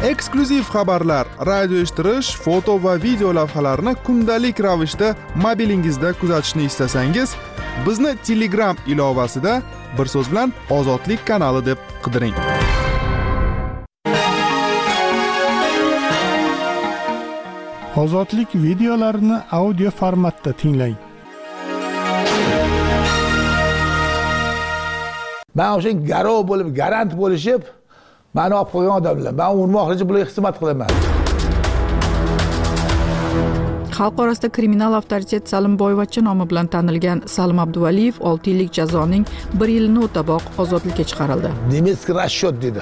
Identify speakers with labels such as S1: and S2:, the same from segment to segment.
S1: Eksklyuziv xabarlar, radio eshittirish, foto va video lavhalarni kundalik ravishda mobilingizda kuzatishni istasangiz, bizni Telegram ilovasida bir so'z bilan Ozodlik kanali deb qidiring.
S2: Ozodlik videolarini audio formatda tinglang.
S3: Men o'sha garov bo'lib, garant bo'lishib, meni olib qo'ygan odamlar. Men urmoqchi bularga xizmat qilaman.
S4: Xalq orasida kriminal avtoritet Salim Boyvachcha nomi bilan tanilgan Salim Abduvaliyev 6 yillik jazoning 1 yilini o'taboq ozodlikka chiqarildi.
S3: Nemetskiy расчет dedi.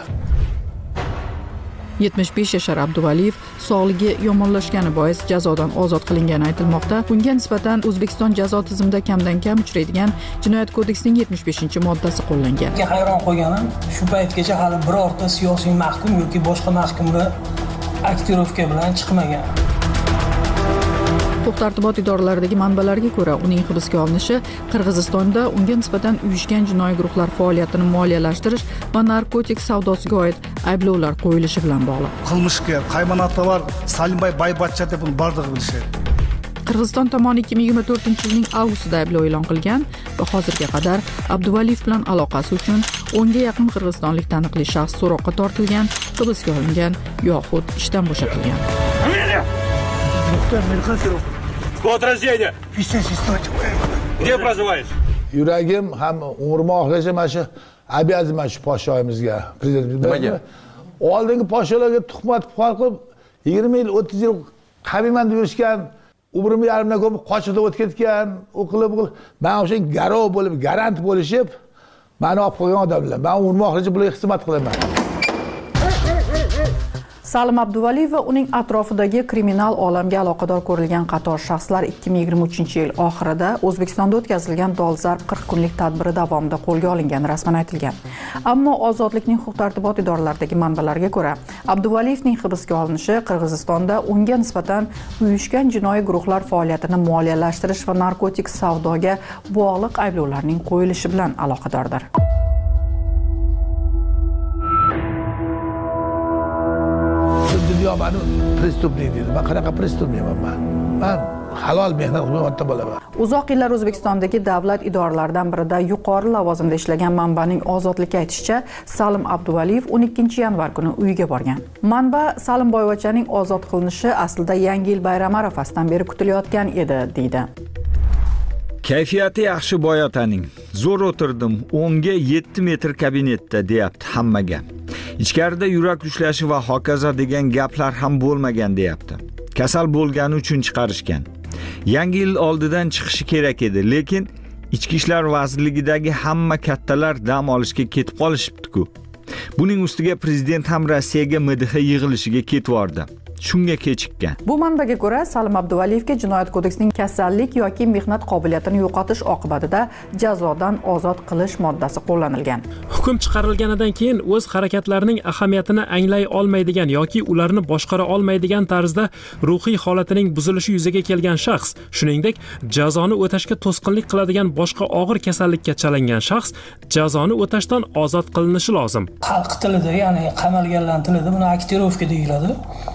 S4: 75 yashar Abduvaliyev sog'ligi yomonlashgani bois jazodan ozod qilingani aytilmoqda. Bunga nisbatan O'zbekiston jazo tizimida kamdan kam uchraydigan Jinoyat kodeksining 75-moddasi qo'llangan.
S5: Hayron qolganim, shu paytgacha hali birorta siyosiy mahkum yoki boshqa mahkumga aktirovka bilan chiqmagan.
S4: Huquq-tartibot idoralaridagi manbalarga ko'ra, uning hibsga olinishi Qirg'izistonda unga nisbatan uyushgan jinoiy guruhlar faoliyatini moliyalashtirish va narkotik savdosiga oid ayblovlar qo'yilishi bilan bog'liq.
S6: Qilmishkor Qaymanatda var Salimboy Boyvachcha deb uni bardig'i bilishadi.
S4: Qirg'iziston tomoni 2024-yilning avgustida ayblov e'lon qilgan va hozirga qadar Abduvaliyev bilan aloqasi uchun 10 ga yaqin qirg'izistonlik taniqli shaxs so'roqqa tortilgan, hibsga olingan yoxud ishdan bo'shatilgan.
S7: Год рождения. Где проживаешь?
S3: Yuragim ham umrim oxirigacha mana shu обязан shu podshoyimizga, prezidentimizga. Oldingi podsholarga tuhmat qilib 20 yil, 30 yil qabiman deb yurishgan, umrim yarimdan ko'p qochib o'tib ketgan, o'qilib, men o'sha garov bo'lib, garant bo'lishib, meni olib qo'ygan odamlar. Men umrim oxirigacha bularga xizmat qilaman.
S4: Salim Abduvaliyev va uning atrofidagi kriminal olamga aloqador ko'rilgan qator shaxslar 2023-yil oxirida O'zbekistonda o'tkazilgan dolzarb 40 kunlik tadbiri davomida qo'lga olingani rasman aytilgan. Ammo Ozodlikning huquq-tartibot idoralaridagi manbalarga ko'ra, Abduvaliyevning hibsga olinishi Qirg'izistonda unga nisbatan uyushgan jinoiy guruhlar faoliyatini moliyalashtirish va narkotik savdoga bog'liq ayblovlarning qo'yilishi bilan aloqadordir.
S3: Dunyo meni prestupnik deydi. Men qanaqa prestupnikman men? Men halol mehnat qilmayotgan bo'laman.
S4: Uzoq yillar O'zbekistondagi davlat idoralaridan birida yuqori lavozimda ishlagan manbaning Ozodlikka aytishicha, Salim Abduvaliyev 12-yanvar kuni uyiga borgan. Manba Salim Boyvachchaning ozod qilinishi aslida Yangi yil bayrami arafasidan beri kutilayotgan edi, deydi.
S8: Kayfiyati yaxshi boyotaning. Zo'r o'tirdim, 10 ga 7 metr kabinetda deyapti hammaga. Ichkarida yurak ushlashi va hokazo degan gaplar ham bo'lmagan deyapti. Kasal bo'lgani uchun chiqarishgan. Yangi yil oldidan chiqishi kerak edi, lekin Ichki ishlar vazirligidagi hamma kattalar dam olishga ketib qolishibdi-ku. Buning ustiga prezident ham Rossiyaga MDH yig'ilishiga ketvordi. Shunga kechikkan.
S4: Bu manbaga ko'ra, Salim Abduvaliyevga Jinoyat kodeksining kasallik yoki mehnat qobiliyatini yo'qotish oqibatida jazodan ozod qilish moddasi qo'llanilgan.
S9: Hukm chiqarilganidan keyin o'z harakatlarining ahamiyatini anglay olmaydigan yoki ularni boshqara olmaydigan tarzda ruhiy holatining buzilishi yuzaga kelgan shaxs, shuningdek, jazoni o'tashga to'sqinlik qiladigan boshqa og'ir kasallikka chalingan shaxs jazoni o'tashdan ozod qilinishi lozim.
S5: Xalq tilida, ya'ni qamalganlar tilida buni aktirovka deyiladi.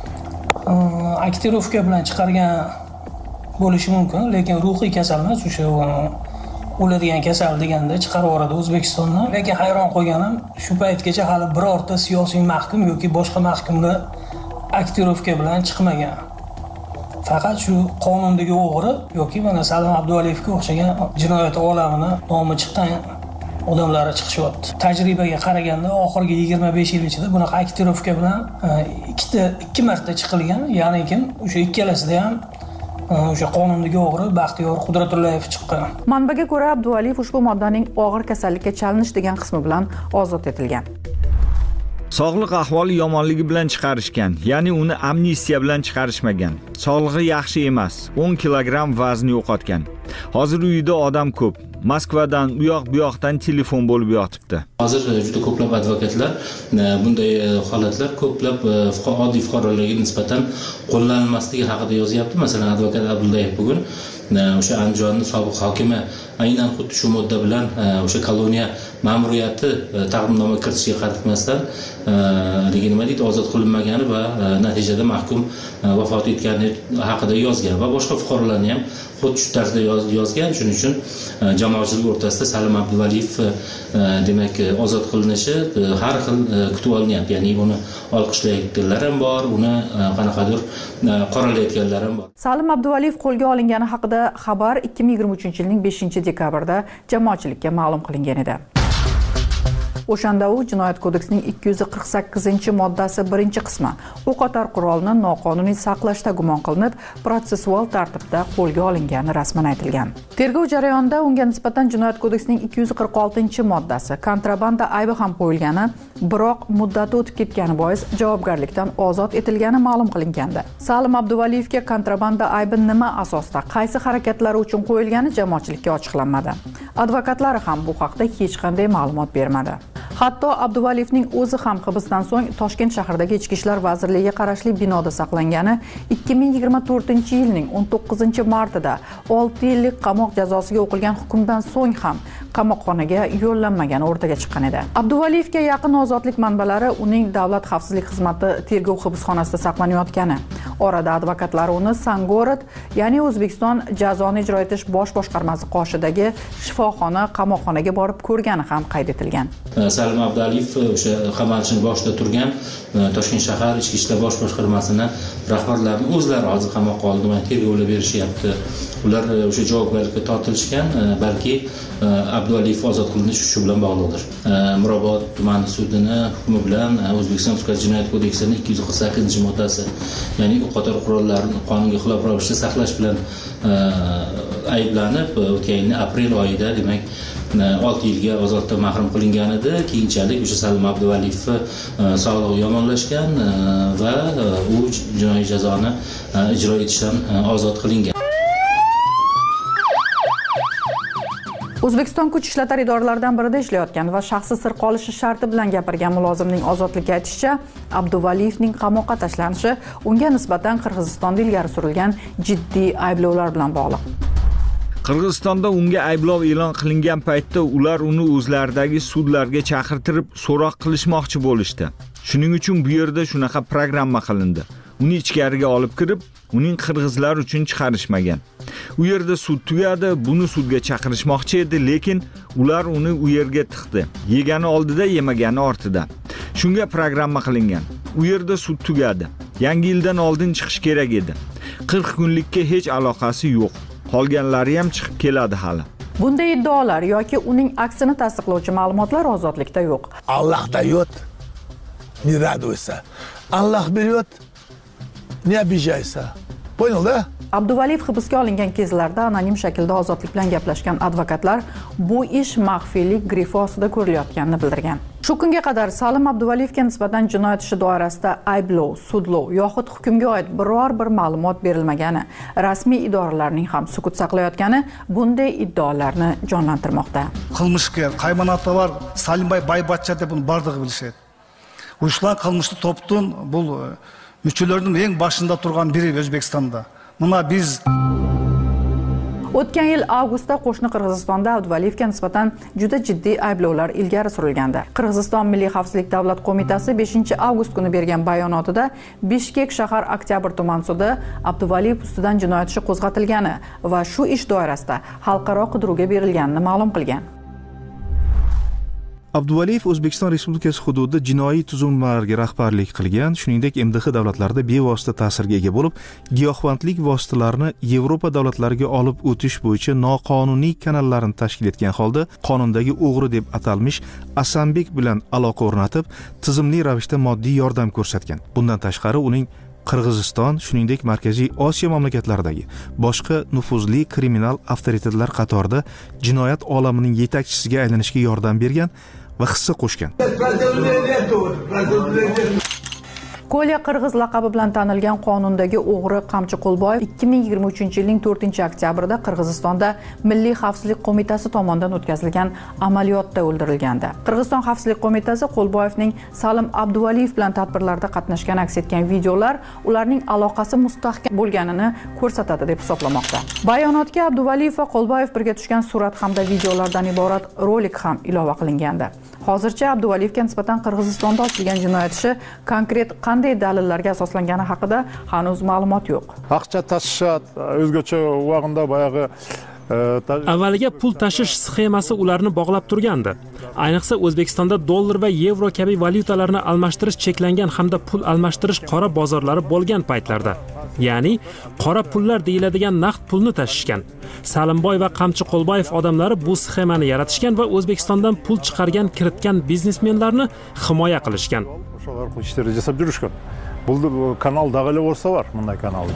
S5: Aktirovka bilan chiqargan bo'lishi mumkin, lekin ruhiy kasal emas, o'sha o'ladigan kasal deganda chiqarib yuboradi O'zbekistondan. Lekin hayron qolganim, shu paytgacha hali birorta siyosiy mahkum yoki boshqa mahkumga aktirovka bilan chiqmagan. Faqat shu qonundagi o'g'ri yoki mana Salim Abduvaliyevga o'xshagan jinoyat olamini nomi chiqqan odamlar chiqishyapti. Tajribaga qaraganda oxirgi 25 yil ichida bunaqa aktirovka bilan ikki marta chiqilgan. Ya'ni kim? O'sha ikkalasida ham o'sha qonundagi o'g'ri Baxtiyor Qudratullayev chiqqan.
S4: Manbaga ko'ra, Abduvaliyev ushbu moddaning og'ir kasallikka chalinish degan qismi bilan ozod etilgan.
S8: Sog'liq ahvoli yomonligi bilan chiqarishgan, ya'ni uni amnistiya bilan chiqarishmagan. Sog'lig'i yaxshi emas, 10 kilogramm vazn yo'qotgan. Hozir uyida odam ko'p. Moskvadan u yoqdan telefon bo'lib yotibdi.
S10: Hozir juda ko'plab advokatlar bunday holatlar ko'plab oddiy fuqarolarga nisbatan qo'llanilmasligi haqida yozyapti. Masalan, advokat Abdullayev bugun o'sha Andijonning sobiq hokimi aynan xuddi shu modda bilan o'sha koloniya ma'muriyati taqdimnoma kiritishga qaramasdan nima deydi, ozod qilinmagani va natijada mahkum vafot etgani haqida yozgan va boshqa fuqarolarni ham xuddi shu tarzda yozgan. Shuning uchun jamoatchilik o'rtasida Salim Abduvaliyev demak ozod qilinishi har xil kutib olinyapti. Ya'ni uni olqishlayotganlar ham bor, uni qanaqadir qoralayotganlar ham bor.
S4: Salim Abduvaliyev qo'lga olingani haqida xabar 2023-yilning 5-dekabrda jamoatchilikka ma'lum qilingan edi. O'shanda u Jinoyat kodeksining 248-moddasi 1-qismi o'qotar qurolni noqonuniy saqlashda gumon qilinib, protsessual tartibda qo'lga olingani rasman aytilgan. Tergov jarayonida unga nisbatan Jinoyat kodeksining 246-moddasi kontrabanda aybi ham qo'yilgani, biroq muddati o'tib ketgani bois javobgarlikdan ozod etilgani ma'lum qilingandi. Salim Abduvaliyevga kontrabanda aybi nima asosda, qaysi harakatlari uchun qo'yilgani jamoatchilikka ochiqlanmadi. Advokatlari ham bu haqda hech qanday ma'lumot bermadi. Hatto Abduvaliyevning o'zi ham hibsdan so'ng Toshkent shahridagi Ichki ishlar vazirligiga qarashli binoda saqlangani 2024-yilning 19-martida 6 yillik qamoq jazosiga o'qilgan hukmdan so'ng ham qamoqxonaga yo'llanmagani o'rtaga chiqqan edi. Abduvaliyevga yaqin ozodlik manbalari uning Davlat xavfsizlik xizmati tergov hibsxonasida saqlanayotgani, orada advokatlari uni Sangorod, ya'ni O'zbekiston jazoni ijro etish bosh boshqarmasi qoshidagi shifoxona qamoqxonaga borib ko'rgani ham qayd etilgan.
S10: Salim Abduvaliyev o'sha qamalishning boshida turgan Toshkent shahar Ichki ishlar bosh boshqarmasini rahbarlarining o'zlari hozir qamoqqa oldi va tergovlar berishyapti. Ular o'sha javobgarlikka tortilishgan, balki Abduvaliyev ozod qilinishi shu bilan bog'liqdir. Mirobod tumani sudini hukmi bilan O'zbekiston Jinoyat kodeksining 248-moddasi, ya'ni o'qotar qurollarni qonunga xilof ravishda saqlash bilan ayblanib, o'tgan yil aprel oyida demak 6 yilga ozodlikdan mahrum qilingan edi. Keyinchalik o'sha Salim Abduvaliyev sog'lig'i yomonlashgan va u jinoiy jazoni ijro etishdan ozod qilingan.
S4: O'zbekiston kuch ishlatar idoralaridan birida ishlayotgan va shaxsi sir qolishi sharti bilan gapirgan mulozimning ozodlikka aytishicha, Abduvaliyevning qamoqqa tashlanishi unga nisbatan Qirg'izistonda ilgari surilgan jiddiy ayblovlar bilan bog'liq.
S8: Qirg'izistonda unga ayblov e'lon qilingan paytda ular uni o'zlaridagi sudlarga chaqirtirib so'roq qilishmoqchi bo'lishdi. Shuning uchun bu yerda shunaqa programma qilindi. Uni ichkariga olib kirib, uning qirg'izlar uchun chiqarishmagan. U yerda sud tugadi, buni sudga chaqirishmoqchi edi, lekin ular uni u yerga tiqdi. Yegani oldida, yemagani ortida. Shunga programma qilingan. U yerda sud tugadi. Yangi yildan oldin chiqish kerak edi. 40 kunlikka hech aloqasi yo'q. Qolganlari ham chiqib keladi hali.
S4: Bunday iddaolar yoki uning aksini tasdiqlovchi ma'lumotlar ozodlikda yo'q.
S3: Allah dает, не радуйся. Allah берет, не обижайся. Понял, да?
S4: Abduvaliyev hibsga olingan kezlarda anonim shaklda ozodlik bilan gaplashgan advokatlar bu ish maxfiylik grifi ostida ko'rilayotganini bildirgan. Shu kunga qadar Salim Abduvaliyevga nisbatan jinoyat ishi doirasida ayblov, sudlov yoxud hukmga oid biror bir ma'lumot berilmagani, rasmiy idoralarning ham sukut saqlayotgani bunday iddaolarni jonlantirmoqda.
S6: Qilmishkar, qaymanati var, Salimбай Байбатча deb uni bardығы bilishadi. Uyushlan qilmishli toptun bu müçülerinin eng başında turgan biri O'zbekistonda. Buna biz
S4: O'tgan yil avgustda qo'shni Qirg'izistonda Abduvaliyevga nisbatan juda jiddiy ayblovlar ilgari surilgandi. Qirg'iziston Milliy xavfsizlik davlat qo'mitasi 5-avgust kuni bergan bayonotida Bishkek shahar Oktyabr tuman sudi Abduvaliyev ustidan jinoyat ishi qo'zg'atilgani va shu ish doirasida xalqaro qidiruvga berilganini ma'lum qilgan.
S11: Abduvaliyev O'zbekiston Respublikasi hududida jinoiy tuzilmalarga rahbarlik qilgan, shuningdek MDH davlatlarida bevosita ta'sirga ega bo'lib, giyohvandlik vositalarini Yevropa davlatlariga olib o'tish bo'yicha noqonuniy kanallarni tashkil etgan holda qonundagi o'g'ri deb atalmish Asambek bilan aloqa o'rnatib, tizimli ravishda moddiy yordam ko'rsatgan. Bundan tashqari uning Qirg'iziston, shuningdek Markaziy Osiyo mamlakatlaridagi boshqa nufuzli kriminal avtoritetlar qatorida jinoyat olamining yetakchisiga aylanishga yordam bergan va hissa qo'shgan.
S4: Kolya Qirg'iz laqabi bilan tanilgan qonundagi o'g'ri Qamchi Qo'lboyev 2023-yilning 4-oktyabrida Qirg'izistonda Milliy xavfsizlik qo'mitasi tomonidan o'tkazilgan amaliyotda o'ldirilgandi. Qirg'iziston xavfsizlik qo'mitasi Qo'lboyevning Salim Abduvaliyev bilan tadbirlarda qatnashgani aks etgan videolar ularning aloqasi mustahkam bo'lganini ko'rsatadi deb hisoblamoqda. Bayonotga Abduvaliyev va Qo'lboyev birga tushgan surat hamda videolardan iborat rolik ham ilova qilingandi. Hozircha Abduvaliyevga nisbatan Qirg'izistonda ochilgan jinoyat ishi konkret qanday dalillarga asoslangani haqida hanuz ma'lumot yo'q.
S12: Aqcha tashishad, o'zgacha vaqtda boyagi
S9: avvaliga pul tashish sxemasi ularni bog'lab turgandi. Ayniqsa O'zbekistonda dollar va yevro kabi valyutalarni almashtirish cheklangan hamda pul almashtirish qora bozorlari bo'lgan paytlarda. Ya'ni qora pullar deyiladigan naqd pulni tashishgan. Salimboy va Qamchi Qo'lboyev odamlari bu sxemani yaratishgan va O'zbekistondan pul chiqargan, kiritgan biznesmenlarni himoya qilishgan.
S12: O'shalar ishlar jasab yurishgan. Bu kanal dag'ili bo'lsa bor, bunday kanal.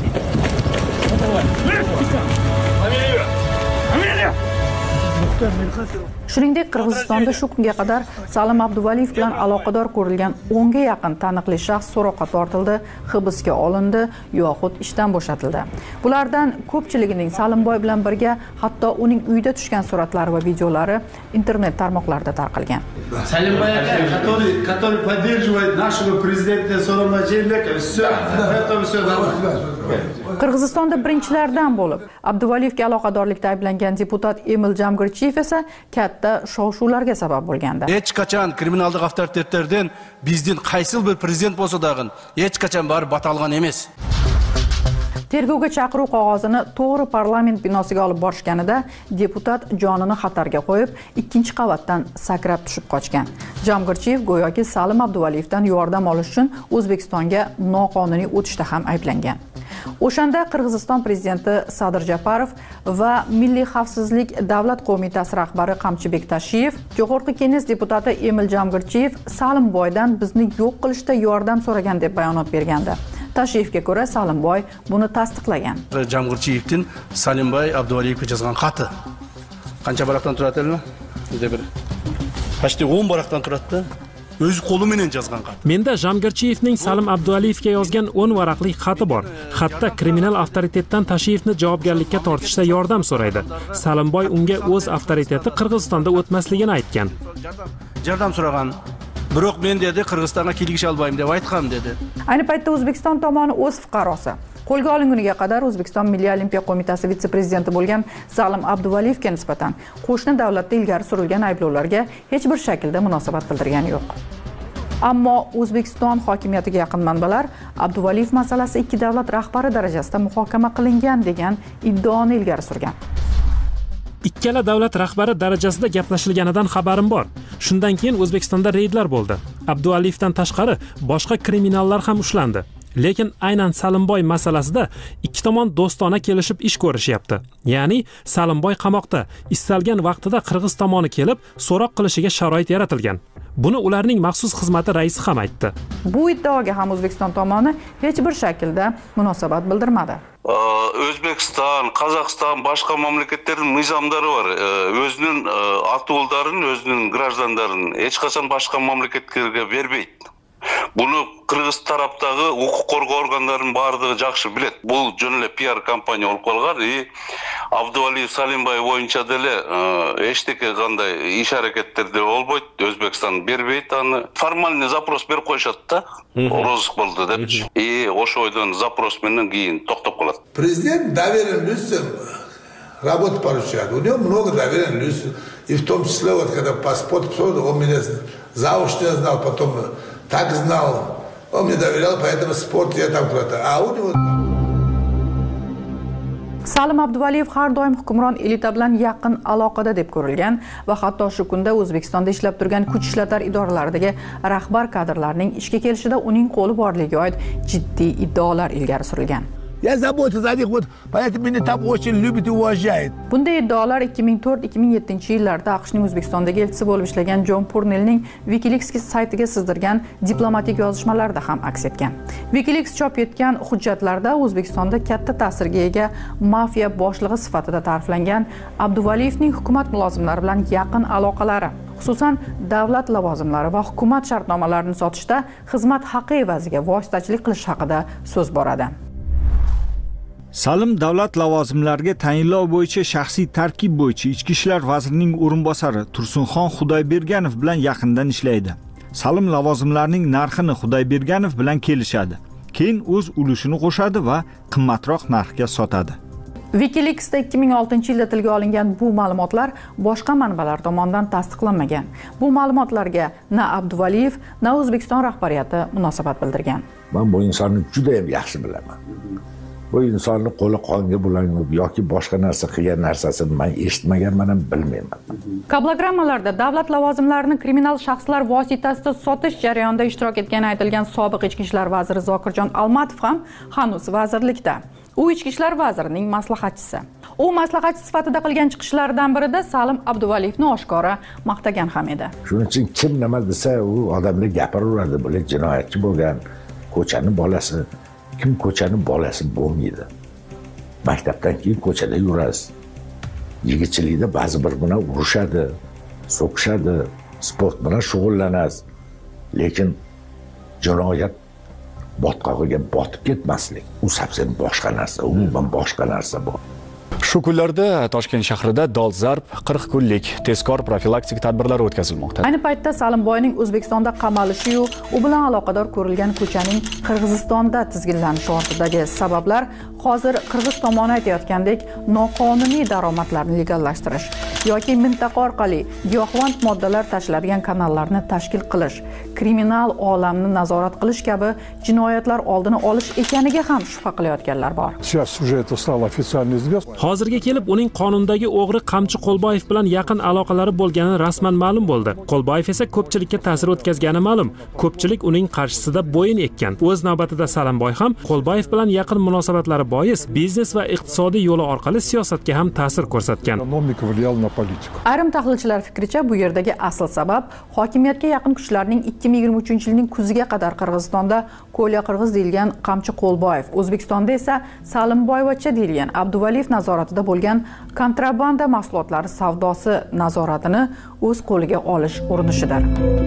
S4: Shuningdek, Qirg'izistonda shu kunga qadar Salim Abduvaliyev bilan aloqador ko'rilgan 10 ga yaqin taniqli shaxs so'roqqa tortildi, hibsga olindi yoxud ishdan bo'shatildi. Bulardan ko'pchiligining Salimboy bilan birga hatto uning uyida tushgan suratlari va videolari internet tarmoqlarida tarqalgan.
S13: Salimboy aka, который поддерживает нашего президента Сооронбай Жээнбекова. Все.
S4: Qirg'izistonda birinchilardan bo'lib Abduvaliyevga aloqadorlikda ayblangan deputat Emil Jamgirchiyev esa katta shov-shuvlarga sabab bo'lgandi.
S14: Hech qachon kriminallik avtoritetlardan bizning qaysi bir prezident bo'lsa dag'in hech qachon barib batalgan emas.
S4: Tergovga chaqiruv qog'ozini to'g'ri parlament binosiga olib borishganida deputat jonini xatarga qo'yib, 2-qavatdan sakrab tushib qochgan. Jamgirchiyev go'yoki Salim Abduvaliyevdan yordam olish uchun O'zbekistonga noqonuniy o'tishda ham ayblangan. O'shanda Qirg'iziston prezidenti Sadir Japarov va Milliy xavfsizlik davlat qo'mitasi rahbari Qamchi Bektashiyev, Jo'qorg'i Kenges deputati Emil Jamgirchiyev Salimboydan bizni yo'q qilishda yordam so'ragan deb bayonot bergandi. Tashiyevga ko'ra Salimboy buni tasdiqlagan.
S14: Jamgirchiyevdan Salimboy Abduvaliyevga yozgan xati qancha baroqdan turadi-mi? Juda bir Pashti 10 baroqdan turadi. O'z qo'li bilan yozgan xat.
S9: Menda Jamgirchiyevning Salim Abduvaliyevga yozgan 10 varaqli xati bor. Xatda kriminal avtoritetdan Tashiyevni javobgarlikka tortishda yordam so'raydi. Salimboy unga o'z avtoriteti Qirg'izistonda o'tmasligini aytgan.
S14: Yordam so'ragan. Biroq men dedi Qirg'izistonga kelgish olmayman deb aytgan dedi.
S4: Ayni paytda O'zbekiston tomoni o'z fuqarosi qo'lga olinguniga qadar O'zbekiston Milliy olimpiya qo'mitasi vitse-prezidenti bo'lgan Salim Abduvaliyevga nisbatan qo'shni davlatda ilgari surilgan ayblovlarga hech bir shaklda munosabat bildirgani yo'q. Ammo O'zbekiston hokimiyatiga yaqin manbalar Abduvaliyev masalasi ikki davlat rahbari darajasida muhokama qilingan degan iddaoni ilgari surgan.
S9: Ikkala davlat rahbari darajasida gaplashilganidan xabarim bor. Shundan keyin O'zbekistonda reydlar bo'ldi. Abduvaliyevdan tashqari boshqa kriminallar ham ushlandi. Lekin aynan Salimboy masalasida ikki tomon do'stona kelishib ish ko'rishyapti. Ya'ni Salimboy qamoqda, istalgan vaqtida Qirg'iz tomoni kelib, so'roq qilishiga sharoit yaratilgan. Buni ularning maxsus xizmati raisi ham aytdi.
S4: Bu iddaoga ham O'zbekiston tomoni hech bir shaklda munosabat bildirmadi.
S15: O'zbekiston, Qozog'iston, boshqa mamlakatlarning nizomlari bor. O'zining ati-o'g'illarini, o'zining grajdanlarini hech qachon boshqa mamlakatlarga bermaydi. Buni Qirg'iz tarafdagi huquq qo'rg'ov organlarining barligi yaxshi biladi. Bu jumla PR kompaniya olib qolgan. Abduvaliyev Salimboy bo'yicha dele hech qanday ish harakatlarda olmaydi. O'zbekiston bermaydi. Formalniy zaпрос berib qo'yishadi-da. Rozыск bo'ldi deb. O'sha oydan zaпрос bilan keyin to'xtab qoladi.
S3: Prezident доверенным людям работу поручает. У него много доверенных людей. И в том числе, вот когда паспорт, он меня заочно знал, потом так знал. Он мне доверял, поэтому спорт я там куда-то. А у него...
S4: Salim Abduvaliyev har doim hukmron elita bilan yaqin aloqada deb ko'rilgan va hatto shu kunda O'zbekistonda ishlab turgan kuch ishlatar idoralaridagi rahbar kadrlarning ishga kelishida uning qo'li borligiga oid jiddiy iddaolar ilgari surilgan.
S3: Я заботюсь о них, вот, поэтому меня там очень любят и уважают.
S4: Bunday iddaolar 2004-2007-yillarda AQShning O'zbekistondagi elchisi bo'lib ishlagan Jon Purnellning WikiLeaks saytiga sizdirgan diplomatik yozishmalarida ham aks etgan. WikiLeaks chop etgan hujjatlarda O'zbekistonda katta ta'sirga ega mafiya boshlig'i sifatida ta'riflangan Abduvaliyevning hukumat mulozimlari bilan yaqin aloqalari, xususan davlat lavozimlari va hukumat shartnomalarini sotishda xizmat haqi evaziga vositachilik qilish haqida so'z boradi.
S8: Salim davlat lavozimlariga tayinlov bo'yicha shaxsiy tarkib bo'yicha Ichki ishlar vazirining o'rinbosari Tursunxon Xudoyberganov bilan yaqindan ishlaydi. Salim lavozimlarining narxini Xudoyberganov bilan kelishadi. Keyin o'z ulushini qo'shadi va qimmatroq narxga sotadi.
S4: WikiLeaksda 2006-yilda tilga olingan bu ma'lumotlar boshqa manbalar tomonidan tasdiqlanmagan. Bu ma'lumotlarga na Abduvaliyev, na O'zbekiston rahbariyati munosabat bildirgan.
S16: Men bu insonni juda ham yaxshi bilaman. Bu insonni qo'li qonga bulanib yoki boshqa narsa qilgan narsasini men eshitmaganman ham bilmayman.
S4: Kablogrammalarda davlat lavozimlarini kriminal shaxslar vositasida sotish jarayonida ishtirok etgani aytilgan sobiq ichki ishlar vaziri Zokirjon Almatov ham hanuz vazirlikda. U ichki ishlar vazirining maslahatchisi. U maslahatchi sifatida qilgan chiqishlaridan birida Salim Abduvaliyevni oshkora maqtagan ham edi.
S16: Shuning uchun kim nima desa u odamlar gapiraveradi, bular jinoyatchi bo'lgan, ko'chani bolasi. Kim ko'chani bolasi bo'lmaydi. Maktabdan keyin ko'chada yurasiz. Yigitchilikda ba'zi bir bilan urushadi, so'kishadi, sport bilan shug'ullanasiz. Lekin jinoyat botqog'iga botib ketmaslik, u совсем boshqa narsa, umuman boshqa narsa bu.
S17: Shu kunlarda Toshkent shahrida dolzarb 40 kunlik tezkor profilaktik tadbirlar o'tkazilmoqda.
S4: Ayni paytda Salimboyning O'zbekistonda qamalishi-yu, u bilan aloqador ko'rilgan ko'chaning Qirg'izistonda tizginlanishi ortidagi sabablar hozir Qirg'iz tomoni aytayotgandek noqonuniy daromadlarni legallashtirish yoki mintaqa orqali giyohvand moddalar tashiladigan kanallarni tashkil qilish, kriminal olamni nazorat qilish kabi jinoyatlar oldini olish ekaniga ham shubha qilayotganlar bor.
S9: Hozirga kelib uning qonundagi o'g'ri Qamchi Qo'lboyev bilan yaqin aloqalari bo'lgani rasman ma'lum bo'ldi. Qo'lboyev esa ko'pchilikka ta'sir o'tkazgani ma'lum. Ko'pchilik uning qarshisida bo'yin ekkan. O'z navbatida Salimboy ham Qo'lboyev bilan yaqin munosabatlari bois biznes va iqtisodiy yo'li orqali siyosatga ham ta'sir ko'rsatgan.
S4: Ayrim tahlilchilar fikricha bu yerdagi asl sabab hokimiyatga yaqin kuchlarning 2023-yilning kuziga qadar Qirg'izistonda Ko'lya Qirg'iz deyilgan Qamchi Qo'lboyev, O'zbekistonda esa Salimboyevcha deyilgan Abduvaliyev nazoratida bo'lgan kontrabanda mahsulotlari savdosi nazoratini o'z qo'liga olish urinishidir.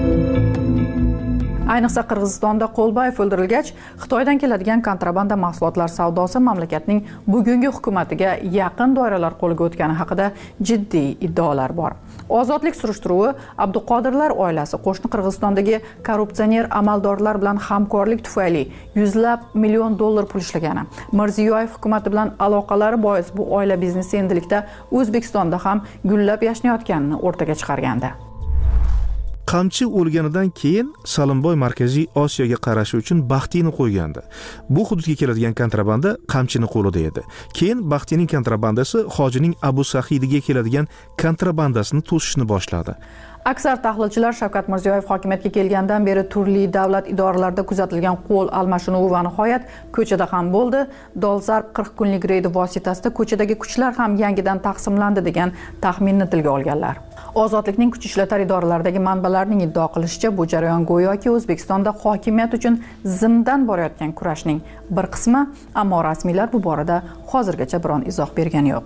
S4: Ayniqsa Qirg'izistonda Qo'lboyev o'ldirilgach, Xitoydan keladigan kontrabanda mahsulotlar savdosi mamlakatning bugungi hukumatiga yaqin doiralar qo'liga o'tgani haqida jiddiy iddaolar bor. Ozodlik surishtiruvi Abduqodirlar oilasi qo'shni Qirg'izistondagi korrupsioner amaldorlar bilan hamkorlik tufayli yuzlab million dollar pul ishlagani, Mirziyoyev hukumati bilan aloqalari bois bu oila biznesi endilikda O'zbekistonda ham gullab yashnayotganini o'rtaga chiqargandi.
S11: Qamchi o'lganidan keyin Salimboy Markaziy Osiyoga qarashi uchun Baxtiyni qo'ygandi. Bu hududga keladigan kontrabanda Qamchini qo'lida edi. Keyin Baxtiyning kontrabandasi Hojining Abu Sahidiga keladigan kontrabandasini to'sishni boshladi.
S4: Aksar tahlilchilar Shavkat Mirziyoyev hokimiyatga kelgandan beri turli davlat idoralarida kuzatilgan qo'l almashinuvi va nihoyat ko'chada ham bo'ldi. Dolzarb 40 kunlik reyd vositasida ko'chadagi kuchlar ham yangidan taqsimlandi degan taxminni tilga olganlar. Ozodlikning kuch ishlatar idoralaridagi manbalarning iddao qilishicha, bu jarayon go'yoki O'zbekistonda hokimiyat uchun zimdan borayotgan kurashning bir qismi, ammo rasmiylar bu borada hozirgacha biron izoh bergani yo'q.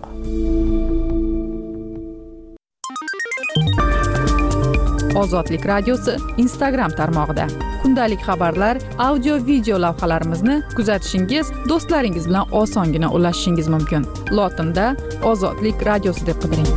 S4: Ozodlik radiosi Instagram tarmog'ida kundalik xabarlar, audio, video lavhalarimizni kuzatishingiz, do'stlaringiz bilan osongina ulashishingiz mumkin. Lotinda Ozodlik radiosi deb qidiring.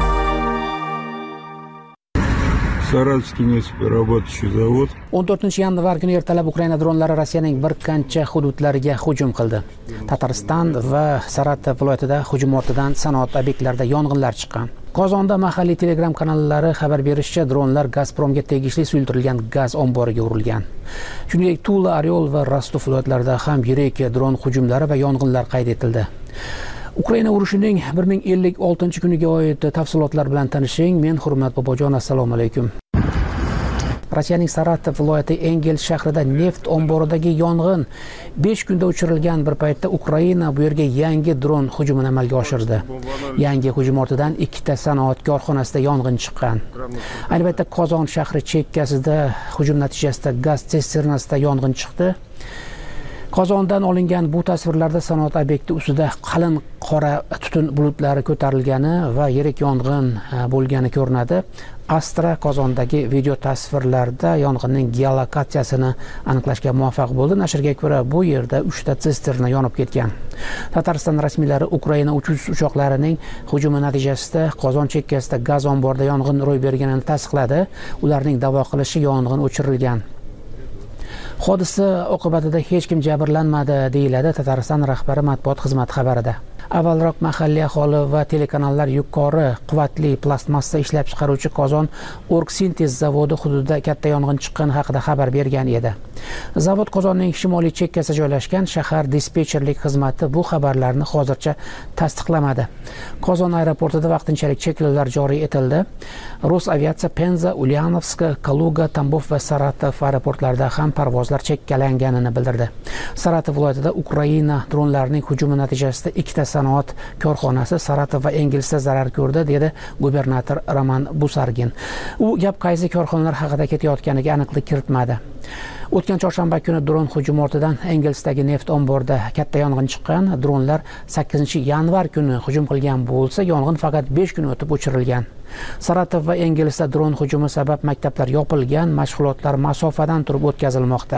S18: Saratskiy нефтеперерабатывающий завод.
S19: 14-yanvar kuni ertalab Ukraina dronlari Rossiyaning bir qancha hududlariga hujum qildi. Tatariston va Saratov viloyatida hujum ortidan sanoat obyektlarida yong'inlar chiqqan. Qozonda mahalliy Telegram kanallari xabar berishicha, dronlar Gazpromga tegishli suyultirilgan gaz omboriga urilgan. Shuningdek, Tula, Oryol va Rostov viloyatlarida ham yirik dron hujumlari va yong'inlar qayd etildi. Ukraina urushining 1056-kuniga oid tafsilotlar bilan tanishing. Men Hurmat Bobojon, assalomu alaykum. Rossiyaning Saratov viloyati Engel shahrida neft omboridagi yong'in 5 kunda o'chirilgan bir paytda Ukraina bu yerga yangi dron hujumini amalga oshirdi. Yangi hujum ortidan 2 ta sanoat korxonasida yong'in chiqqan. Ayni paytda Qozon shahri chekkasida hujum natijasida gaz sisternasida yong'in chiqdi. Qozondan olingan bu tasvirlarda sanoat obyekti ustida qalin qora tutun bulutlari ko'tarilgani va yirik yong'in bo'lgani ko'rinadi. Astra Qozondagi video tasvirlarda yong'inning geolokatsiyasini aniqlashga muvaffaq bo'ldi. Nashrga ko'ra, bu yerda 3 ta sisterna yonib ketgan. Tatariston rasmiylari Ukraina uchush uchoqlarining hujumi natijasida Qozon chekkasida gaz omborida yong'in ro'y berganini tasdiqladi. Ularning da'vo qilishicha yong'in o'chirilgan. Hodisa oqibatida hech kim jabrlanmadi, deyiladi Tatariston rahbari matbuot xizmati xabarida. Avvalroq mahalliy aholi va telekanallar yuqori quvvatli plastmassa ishlab chiqaruvchi Qozon Orgsintez zavodi hududida katta yong'in chiqqani haqida xabar bergan edi. Zavod Qozonning shimoliy chekkasida joylashgan. Shahar dispetcherlik xizmati bu xabarlarni hozircha tasdiqlamadi. Qozon aeroportida vaqtinchalik cheklovlar joriy etildi. Rosaviatsiya Penza, Ulyanovsk, Kaluga, Tambov va Saratov aeroportlarida ham parvozlar chekkalanganini bildirdi. Saratov viloyatida Ukraina dronlarining hujumi natijasida 2 ta sanoat korxonasi Saratov va Engelsda zarar ko'rdi, dedi gubernator Roman Busargin. U gap qaysi korxonalar haqida ketayotganiga aniqlik kiritmadi. O'tgan chorshanba kuni dron hujumi ortidan Engelsdagi neft omborida katta yong'in chiqqan. Dronlar 8-yanvar kuni hujum qilgan bo'lsa, yong'in faqat 5 kun o'tib o'chirilgan. Saratov va Engelsda dron hujumi sabab maktablar yopilgan, mashg'ulotlar masofadan turib o'tkazilmoqda.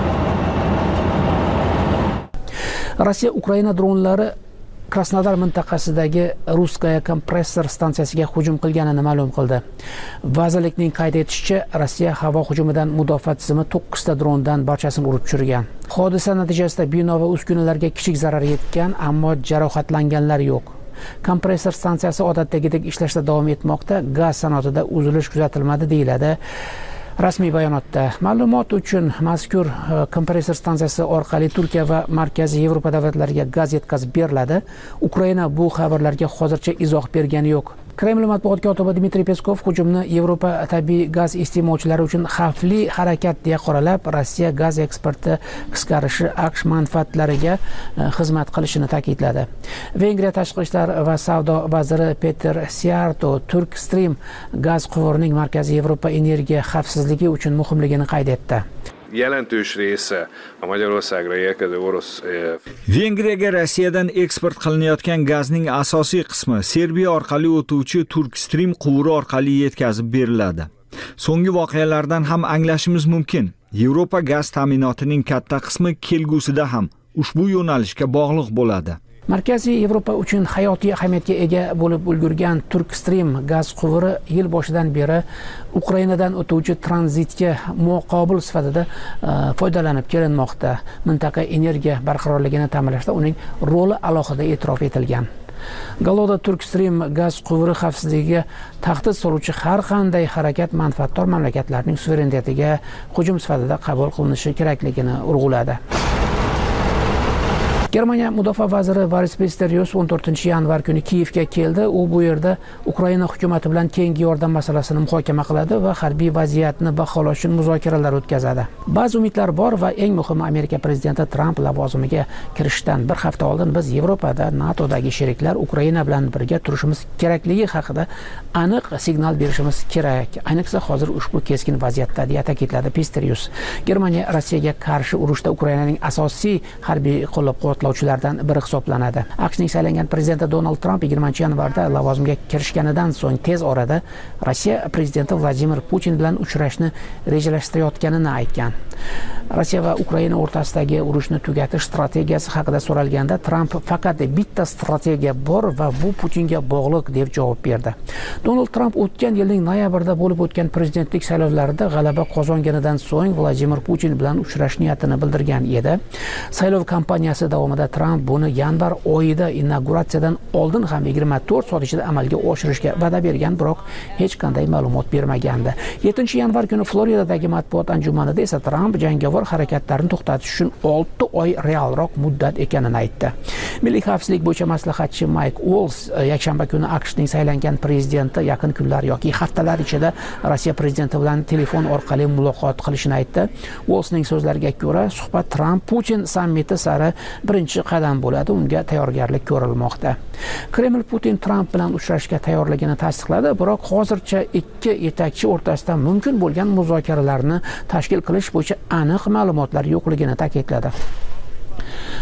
S19: Rossiya Ukraina dronlari Krasnodar mintaqasidagi Ruskaya kompressor stansiyasiga hujum qilganini ma'lum qildi. Vazirlikning qayd etishicha, Rossiya havo hujumidan mudofaa tizimi 9 ta drondan barchasini urib tushirgan. Hodisa natijasida bino va uskunalarga kichik zarar yetgan, ammo jarohatlanganlar yo'q. Kompressor stansiyasi odatdagidek ishlashda davom etmoqda. Gaz sanoatida uzilish kuzatilmadi, deyiladi rasmiy bayonotda. Ma'lumot uchun, mazkur kompressor stansiyasi orqali Turkiya va Markaziy Yevropa davlatlariga gaz yetkazib beriladi. Ukraina bu xabarlarga hozircha izoh bergani yo'q. Kreml matbuot kotibi Dmitriy Peskov hujumni Yevropa tabiiy gaz iste'molchilari uchun xavfli harakat deya qoralab, Rossiya gaz eksporti qisqarishi AQSh manfaatlariga xizmat qilishini ta'kidladi. Vengriya tashqi ishlar va savdo vaziri Peter Siarto Turk Stream gaz quvurining Markaziy Yevropa energiya xavfsizligi uchun muhimligini qayd etdi.
S20: Jelentős része a Magyarországra érkező orosz.
S8: Vengriyaga Rossiyadan eksport qilinayotgan gazning asosiy qismi Serbiya orqali o'tuvchi Turk Stream quvuri orqali yetkazib beriladi. So'nggi voqealardan ham anglashimiz mumkin. Yevropa gaz ta'minotining katta qismi kelgusida ham ushbu yo'nalishga bog'liq bo'ladi.
S19: Markaziy Yevropa uchun hayotiy ahamiyatga ega bo'lib ulgurgan Turk Stream gaz quvuri yil boshidan beri Ukrainadan o'tuvchi tranzitga muqobil sifatida foydalanib kelinmoqda. Mintaqa energiya barqarorligini ta'minlashda uning roli alohida e'tirof etilgan. Galoda Turk Stream gaz quvuri xavfsizligiga tahdid soluvchi har qanday harakat manfaatdor mamlakatlarning suverenitetiga hujum sifatida qabul qilinishi kerakligini urg'uladi. Germaniya mudofaa vaziri Boris Pistorius 14-yanvar kuni Kiyevga keldi. U bu yerda Ukraina hukumati bilan keyingi yordam masalasini muhokama qiladi va harbiy vaziyatni baholash uchun muzokaralar o'tkazadi. Ba'zi umidlar bor va eng muhimi, Amerika prezidenti Tramp lavozimiga kirishdan bir hafta oldin biz Yevropada NATOdagi sheriklar Ukraina bilan birga turishimiz kerakligi haqida aniq signal berishimiz kerak. Ayniqsa hozir ushbu keskin vaziyatda, deya ta'kidladi Pistorius. Germaniya Rossiyaga qarshi urushda Ukrainaning asosiy harbiy qo'llab-quvvatlovchilardan biri hisoblanadi. AQShning saylangan prezidenti Donald Trump 20-yanvarda lavozimga kirishganidan so'ng tez orada Rossiya prezidenti Vladimir Putin bilan uchrashni rejalashtirayotganini aytgan. Rossiya va Ukraina o'rtasidagi urushni tugatish strategiyasi haqida so'ralganda Trump faqat bitta strategiya bor va bu Putinga bog'liq deb javob berdi. Donald Trump o'tgan yilning noyabrida bo'lib o'tgan prezidentlik saylovlarida g'alaba qozonganidan so'ng Vladimir Putin bilan uchrash niyatini bildirgan edi. Saylov kampaniyasi davomida Trump buni yanvar oyida inauguratsiyadan oldin ham 24 soat ichida amalga oshirishga va'da bergan, biroq hech qanday ma'lumot bermagandi. 7-yanvar kuni Floridadagi matbuot anjumanida esa Trump jangovar harakatlarni to'xtatish uchun 6 oy realroq muddat ekanini aytdi. Milliy xavfsizlik bo'yicha maslahatchi Mike Waltz yakshanba kuni AQShning saylangan prezidenti yaqin kunlar yoki haftalar ichida Rossiya prezidenti bilan telefon orqali muloqot qilishini aytdi. Waltzning so'zlariga ko'ra, suhbat Trump Putin sammiti sari birinchi qadam bo'ladi, unga tayyorgarlik ko'rilmoqda. Kreml Putin Trump bilan uchrashishga tayyorligini tasdiqladi, biroq hozircha ikki yetakchi o'rtasida mumkin bo'lgan muzokaralarni tashkil qilish bo'yicha aniq ma'lumotlar yo'qligini ta'kidladi.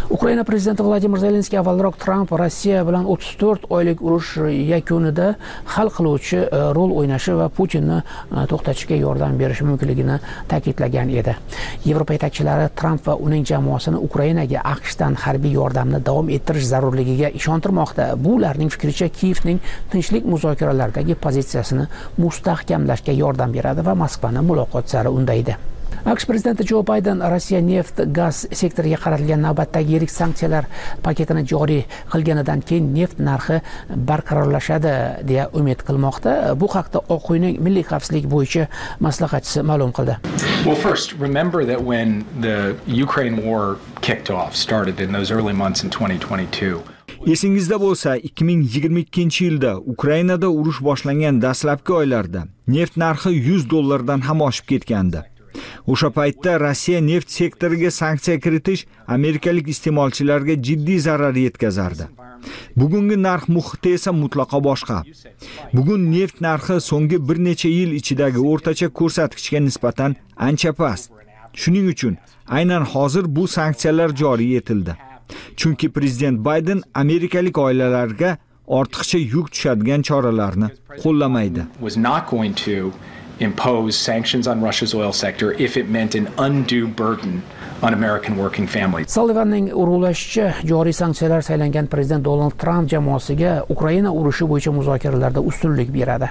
S19: Ukraina prezidenti Vladimir Zelenskiy avvalroq Tramp Rossiya bilan 34 oylik urush yakunida hal qiluvchi rol o'ynashi va Putinni to'xtatishga yordam berishi mumkinligini ta'kidlagan edi. Yevropa yetakchilari Tramp va uning jamoasini Ukrainaga AQShdan harbiy yordamni davom ettirish zarurligiga ishontirmoqda. Bu ularning fikricha Kiyevning tinchlik muzokaralaridagi pozitsiyasini mustahkamlashga yordam beradi va Moskvani muloqot sari undaydi. AQSh prezidenti Jo Bayden Rossiya neft gaz sektoriga qaratilgan navbatdagi yirik sanksiyalar paketini joriy qilganidan keyin neft narxi barqarorlashadi deya umid qilmoqda. Bu haqda Oq uyning milliy xavfsizlik bo'yicha maslahatchisi ma'lum qildi.
S21: Well, first, remember that when the Ukraine war kicked off, started in those early months in 2022.
S8: Esingizda bo'lsa, 2022-yilda Ukrainada urush boshlangan dastlabki oylarda neft narxi $100 ham oshib ketgandi. O'sha paytda Rossiya neft sektoriga sanksiya kiritish amerikalik iste'molchilarga jiddiy zarar yetkazardi. Bugungi narx muhiti esa mutlaqo boshqa. Bugun neft narxi so'nggi bir necha yil ichidagi o'rtacha ko'rsatkichga nisbatan ancha past. Shuning uchun aynan hozir bu sanksiyalar joriy etildi. Chunki prezident Bayden amerikalik oilalarga ortiqcha yuk tushadigan choralarni qo'llamaydi.
S21: Impose sanctions on Russia's oil sector if it meant an undue burden on American working families.
S19: Sullivanning urg'ulashicha, joriy sanksiyalar saylangan prezident Donald Trump jamoasiga Ukraina urushi bo'yicha muzokaralarda ustunlik beradi.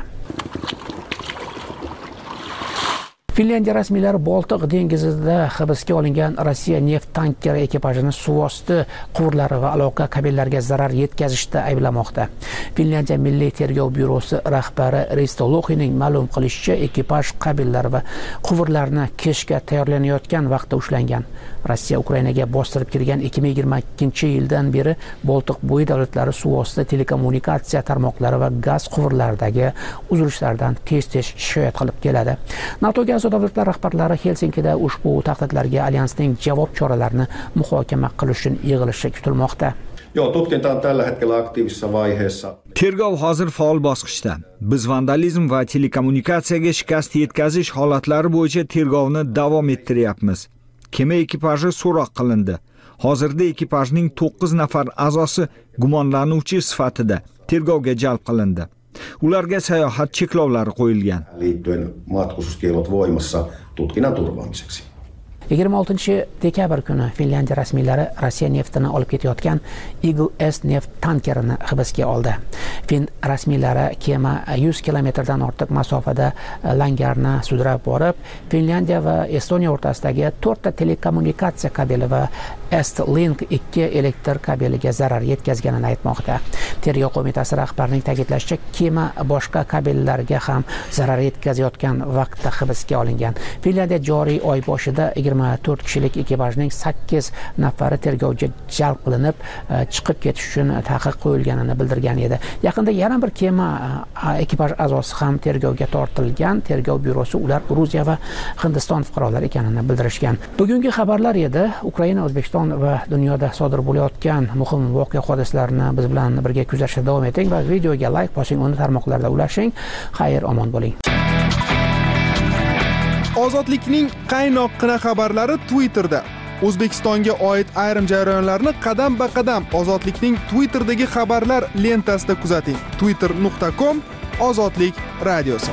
S19: Finlyandiya rasmiylari Boltiq dengizida hibsga olingan Rossiya neft tankeri ekipajini suvosti quvurlari va aloqa kabellariga zarar yetkazishda ayblamoqda. Finlyandiya Milliy tergov byurosi rahbari Risto Loxining ma'lum qilishicha, ekipaj kabellari va quvurlarni keshga tayyorlanayotgan vaqtda ushlangan. Rossiya Ukrainaga bostirib kirgan 2022-yildan beri Boltiq bo'yi davlatlari suvosti telekommunikatsiya tarmoqlari va gaz quvurlaridagi uzilishlardan tez-tez shikoyat qilib keladi. NATOga a'zo davlatlar rahbarlari Helsinkida ushbu tahdidlarga alyansning javob choralarini muhokama qilish uchun yig'ilishi kutilmoqda.
S22: Tutkinta on tällä hetkellä aktiivisessa vaiheessa.
S8: Tergov hozir faol bosqichda. Biz vandalizm va telekommunikatsiyaga shikast yetkazish holatlari bo'yicha tergovni davom ettiryapmiz. Kema ekipaji so'roq qilindi. Hozirda ekipajning 9 nafar a'zosi gumonlanuvchi sifatida tergovga jalb qilindi. Ularga sayohat cheklovlari qo'yilgan.
S22: Liittyen matkustuskiellot voimassa tutkinnan turvaamiseksi.
S19: 26-dekabr kuni Finlyandiya rasmiylari Rossiya neftini olib ketayotgan Eagle S neft tankerini hibsga oldi. Fin rasmiylari kema 100 kilometrdan ortiq masofada langarni sudrab borib, Finlyandiya va Estoniya o'rtasidagi 4 ta telekommunikatsiya kabeli va Estlink 2 elektr kabeliga zarar yetkazganini aytmoqda. Tergov qo'mitasi rahbarining ta'kidlashicha, kema boshqa kabellarga ham zarar yetkazayotgan vaqtda hibsga olingan. Finlyandiya joriy oy boshida 24 kishilik ekipajning 8 nafari tergovga jalb qilinib, chiqib ketish uchun taqiq qo'yilganini bildirgan edi. Yaqinda yana bir kema ekipaj a'zosi ham tergovga tortilgan. Tergov byurosi ular Gruziya va Hindiston fuqarolari ekanini bildirishgan. Bugungi xabarlar edi. Ukraina, O'zbekiston va dunyoda sodir bo'layotgan muhim voqea hodisalarni biz bilan birga kuzatishda davom eting va videoga like bosing, uni tarmoqlarda ulashing. Xayr, omon bo'ling.
S1: Ozodlikning qaynoqqina xabarlari Twitterda. O'zbekistonga oid ayrim jarayonlarni qadam-ba-qadam Ozodlikning Twitterdagi xabarlar lentasida kuzating. twitter.com/ozodlik radiosi.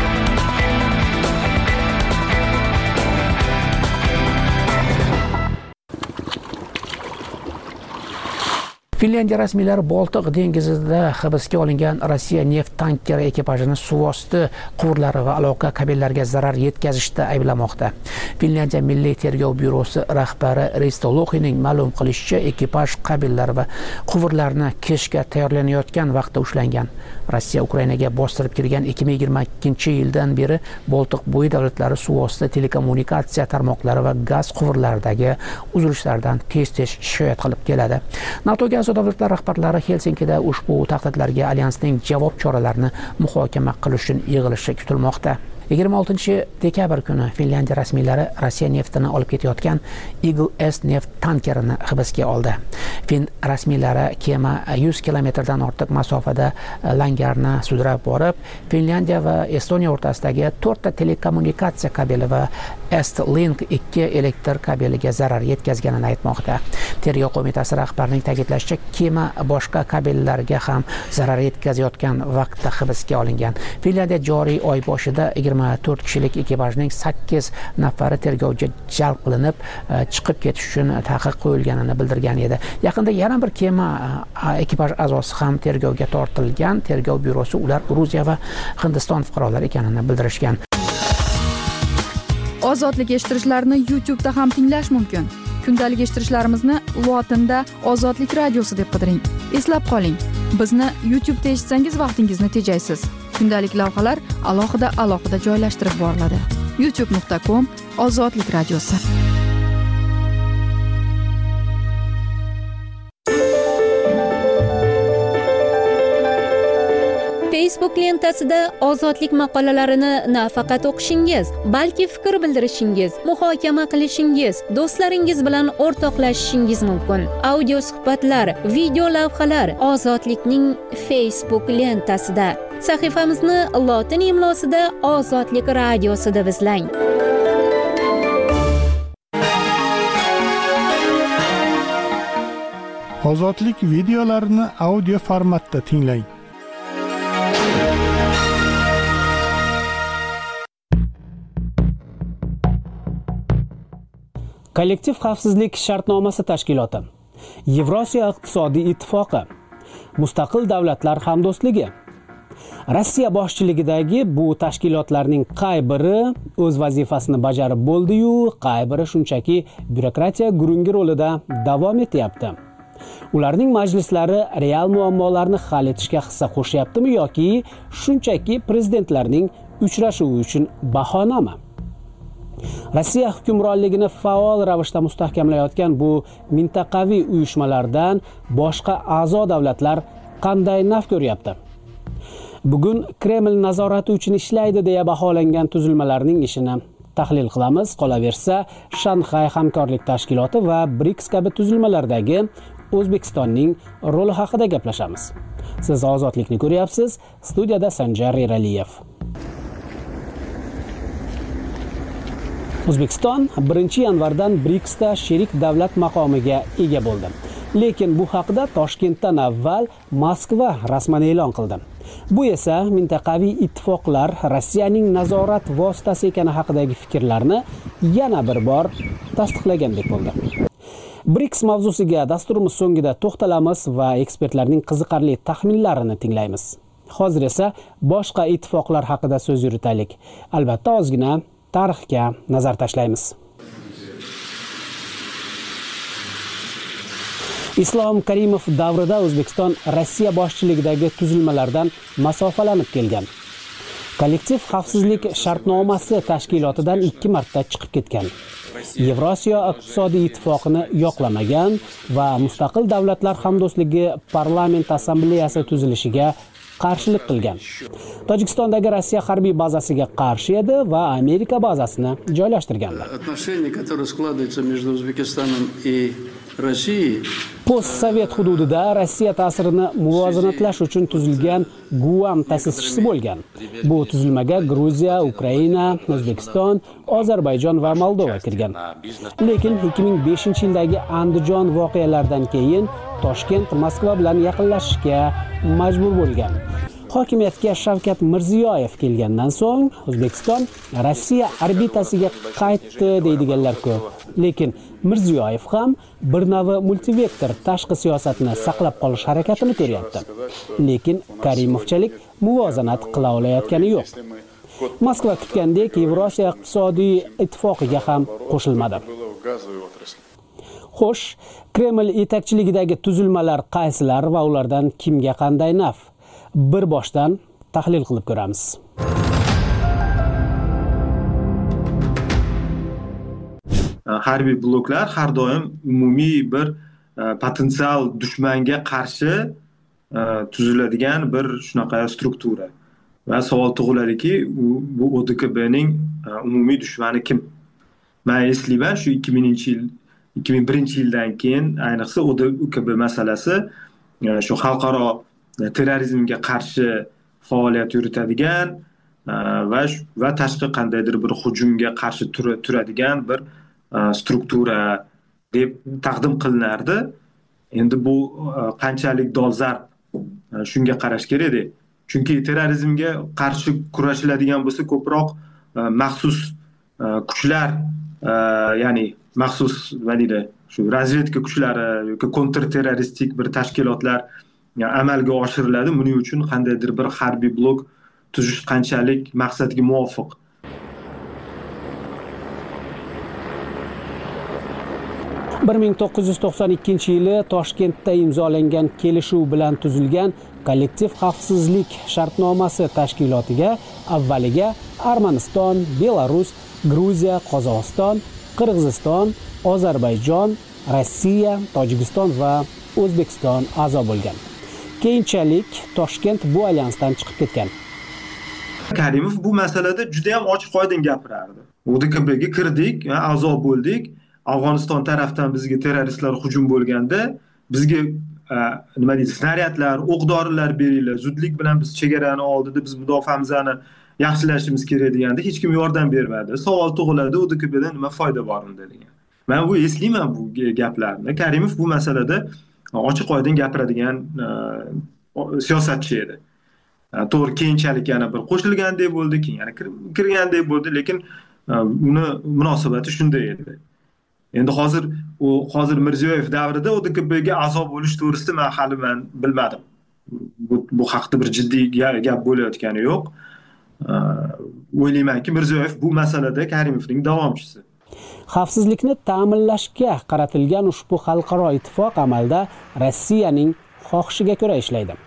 S19: Finlyandiya rasmiylari Boltiq dengizida hibsga olingan Rossiya neft tankeri ekipajini suvosti quvurlari va aloqa kabellariga zarar yetkazishda ayblamoqda. Finlyandiya Milliy tergov byurosi rahbari Risto Loxining ma'lum qilishicha, ekipaj kabellari va quvurlarni keshga tayyorlanayotgan vaqtda ushlangan. Rossiya Ukrainaga bostirib kirgan 2022-yildan beri Boltiq bo'yi davlatlari suvosti telekommunikatsiya tarmoqlari va gaz quvurlaridagi uzilishlardan tez-tez shikoyat qilib keladi. NATOga a'zo davlatlar rahbarlari Helsinkida ushbu tahdidlarga alyansning javob choralarini muhokama qilish uchun yig'ilishi kutilmoqda. 26-dekabr kuni Finlyandiya rasmiylari Rossiya neftini olib ketayotgan Eagle S neft tankerini hibsga oldi. Fin rasmiylari kema 100 kilometrdan ortiq masofada langarni sudrab borib, Finlyandiya va Estoniya o'rtasidagi 4 ta telekommunikatsiya kabeli va Estlink 2 elektr kabeliga zarar yetkazganini aytmoqda. Tergov qo'mitasi rahbarining ta'kidlashicha, kema boshqa kabellarga ham zarar yetkazayotgan vaqtda hibsga olingan. Finlyandiya joriy oy boshida 24 kishilik ekipajning 8 nafari tergovga jalb qilinib, chiqib ketish uchun taqiq qo'yilganini bildirgan edi. Yaqinda yana bir kema ekipaj a'zosi ham tergovga tortilgan. Tergov byurosi ular Gruziya va Hindiston fuqarolari ekanini bildirishgan.
S2: Ozodlik eshittirishlarni YouTube'da ham tinglash mumkin. Kundalik eshittirishlarimizni lotinda Ozodlik radiosi deb qidiring. Eslab qoling, bizni YouTube'da eshitsangiz vaqtingizni tejaysiz. Kundalik lavhalar alohida joylashtirib boriladi. youtube.com/Ozodlik radiosi.
S7: Facebook lentasida ozodlik maqolalarini nafaqat o'qishingiz, balki fikr bildirishingiz, muhokama qilishingiz, do'stlaringiz bilan o'rtoqlashishingiz mumkin. Audio suhbatlar, video lavhalar Ozodlikning Facebook lentasida. Sahifamizni lotin imlosida Ozodlik radiosi deb izlang.
S23: Ozodlik videolarini audio formatda tinglang.
S24: Kollektiv xavfsizlik shartnomasi tashkiloti, Yevrosiyo iqtisodiy ittifoqi, Mustaqil davlatlar hamdo'stligi. Rossiya boshchiligidagi bu tashkilotlarning qay biri o'z vazifasini bajarib bo'ldi-yu, qay biri shunchaki byurokratiya gurungi rolida davom etyapti. Ularning majlislari real muammolarni hal etishga hissa qo'shyaptimi yoki shunchaki prezidentlarning uchrashuvi uchun bahonami? Rossiya hukmronligini faol ravishda mustahkamlayotgan bu mintaqaviy uyushmalardan boshqa a'zo davlatlar qanday naf ko'ryapti? Bugun Kreml nazorati uchun ishlaydi deya baholangan tuzilmalarning ishini tahlil qilamiz. Qolaversa, Shanxay hamkorlik tashkiloti va BRICS kabi tuzilmalardagi O'zbekistonning roli haqida gaplashamiz. Siz Ozodlikni ko'ryapsiz. Studiyada Sanjar Eraliyev. O'zbekiston 1-yanvardan BRICSda sherik davlat maqomiga ega bo'ldi. Lekin bu haqida Toshkentdan avval Moskva rasman e'lon qildi. Bu esa mintaqaviy ittifoqlar Rossiyaning nazorat vositasi ekani haqidagi fikrlarni yana bir bor tasdiqlagandek bo'ldi. BRICS mavzusiga dasturimiz so'ngida to'xtalamiz va ekspertlarning qiziqarli taxminlarini tinglaymiz. Hozir esa boshqa ittifoqlar haqida so'z yuritaylik. Albatta ozgina tarixga nazar tashlaymiz. Islom Karimov davrida O'zbekiston Rossiya boshchiligidagi tuzilmalardan masofalanib kelgan. Kollektiv xavfsizlik shartnomasi tashkilotidan 2 marta chiqib ketgan. Yevrosiyo iqtisodiy ittifoqini yoqlamagan va Mustaqil davlatlar hamdo'stligi parlament assambleyasi tuzilishiga qarshilik qilgan. Tojikistondagi Rossiya harbiy bazasiga qarshi edi va Amerika bazasini joylashtirgandi. Post-sovet hududida Rossiya ta'sirini muvozanatlash uchun tuzilgan Guam ta'sischisi bo'lgan. Bu tuzilmaga Gruziya, Ukraina, O'zbekiston, Ozarbayjon va Moldova kirgan. Lekin 2005-yildagi Andijon voqealaridan keyin Toshkent Moskva bilan yaqinlashishga majbur bo'lgan. Hokimiyatga Shavkat Mirziyoyev kelgandan so'ng O'zbekiston Rossiya orbitasiga qaytdi deydiganlar ko'p. Lekin Mirziyoyev ham bir navi multivektor tashqi siyosatni saqlab qolish harakatini ko'ryapti. Lekin Karimovchalik muvozanat qila olayotgani yo'q. Moskva kutgandek Yevrosiyo iqtisodiy ittifoqiga ham qo'shilmadi. Xo'sh, Kreml yetakchiligidagi tuzilmalar qaysilar va ulardan kimga qanday naf? Bir boshdan tahlil qilib ko'ramiz.
S25: Harbiy bloklar har doim umumiy bir potensial dushmanga qarshi tuziladigan bir shunaqa struktura. Va savol tug'iladiki, bu ODKBning umumiy dushmani kim? Men eslayman, shu 2001-yildan keyin ayniqsa ODKB masalasi shu xalqaro terrorizmga qarshi faoliyat yuritadigan va tashqi qandaydir bir hujumga qarshi turadigan bir struktura deb taqdim qilinardi. Endi bu qanchalik dolzarb shunga qarash kerak-da. Chunki terrorizmga qarshi kurashiladigan bo'lsa ko'proq maxsus kuchlar, ya'ni maxsus nima deydi, shu razvedka kuchlari yoki kontrterroristik bir tashkilotlar amalga oshiriladi. Buning uchun qandaydir bir harbiy blok tuzish qanchalik maqsadga muvofiq.
S24: bir 1992-yili Toshkentda imzolangan kelishuv bilan tuzilgan kollektiv xavfsizlik shartnomasi tashkilotiga avvaliga Armaniston, Belarus, Gruziya, Qozog'iston, Qirg'iziston, Ozarbayjon, Rossiya, Tojikiston va O'zbekiston a'zo bo'lgan. Keyinchalik Toshkent bu alyansdan chiqib ketgan.
S25: Karimov bu masalada juda ham ochiq oydin gapirardi. ODKBga kirdik, a'zo bo'ldik. Afg'oniston tarafdan bizga terroristlar hujum bo'lganda, bizga nima deydi, snaryadlar, o'q-dorilar beringlar, zudlik bilan biz chegarani oldida biz mudofaamizni yaxshilashimiz kerak deganda hech kim yordam bermadi. Savol tug'iladi, ODKBdan nima foyda bor unda degan. Men bu eslayman bu gaplarni. Karimov bu masalada ochiq oydin gapiradigan siyosatchi edi. To'g'ri, keyinchalik yana bir qo'shilgandek bo'ldi, keyin yana kirgandek bo'ldi, lekin uni munosabati shunday edi. Endi hozir Mirziyoyev davrida ODKBga a'zo bo'lish to'g'risida men hali bilmadim. Bu haqda bir jiddiy gap bo'layotgani yo'q. O'ylaymanki, Mirziyoyev bu masalada Karimovning davomchisi.
S24: Xavfsizlikni ta'minlashga qaratilgan ushbu xalqaro ittifoq amalda Rossiyaning xohishiga ko'ra ishlaydi.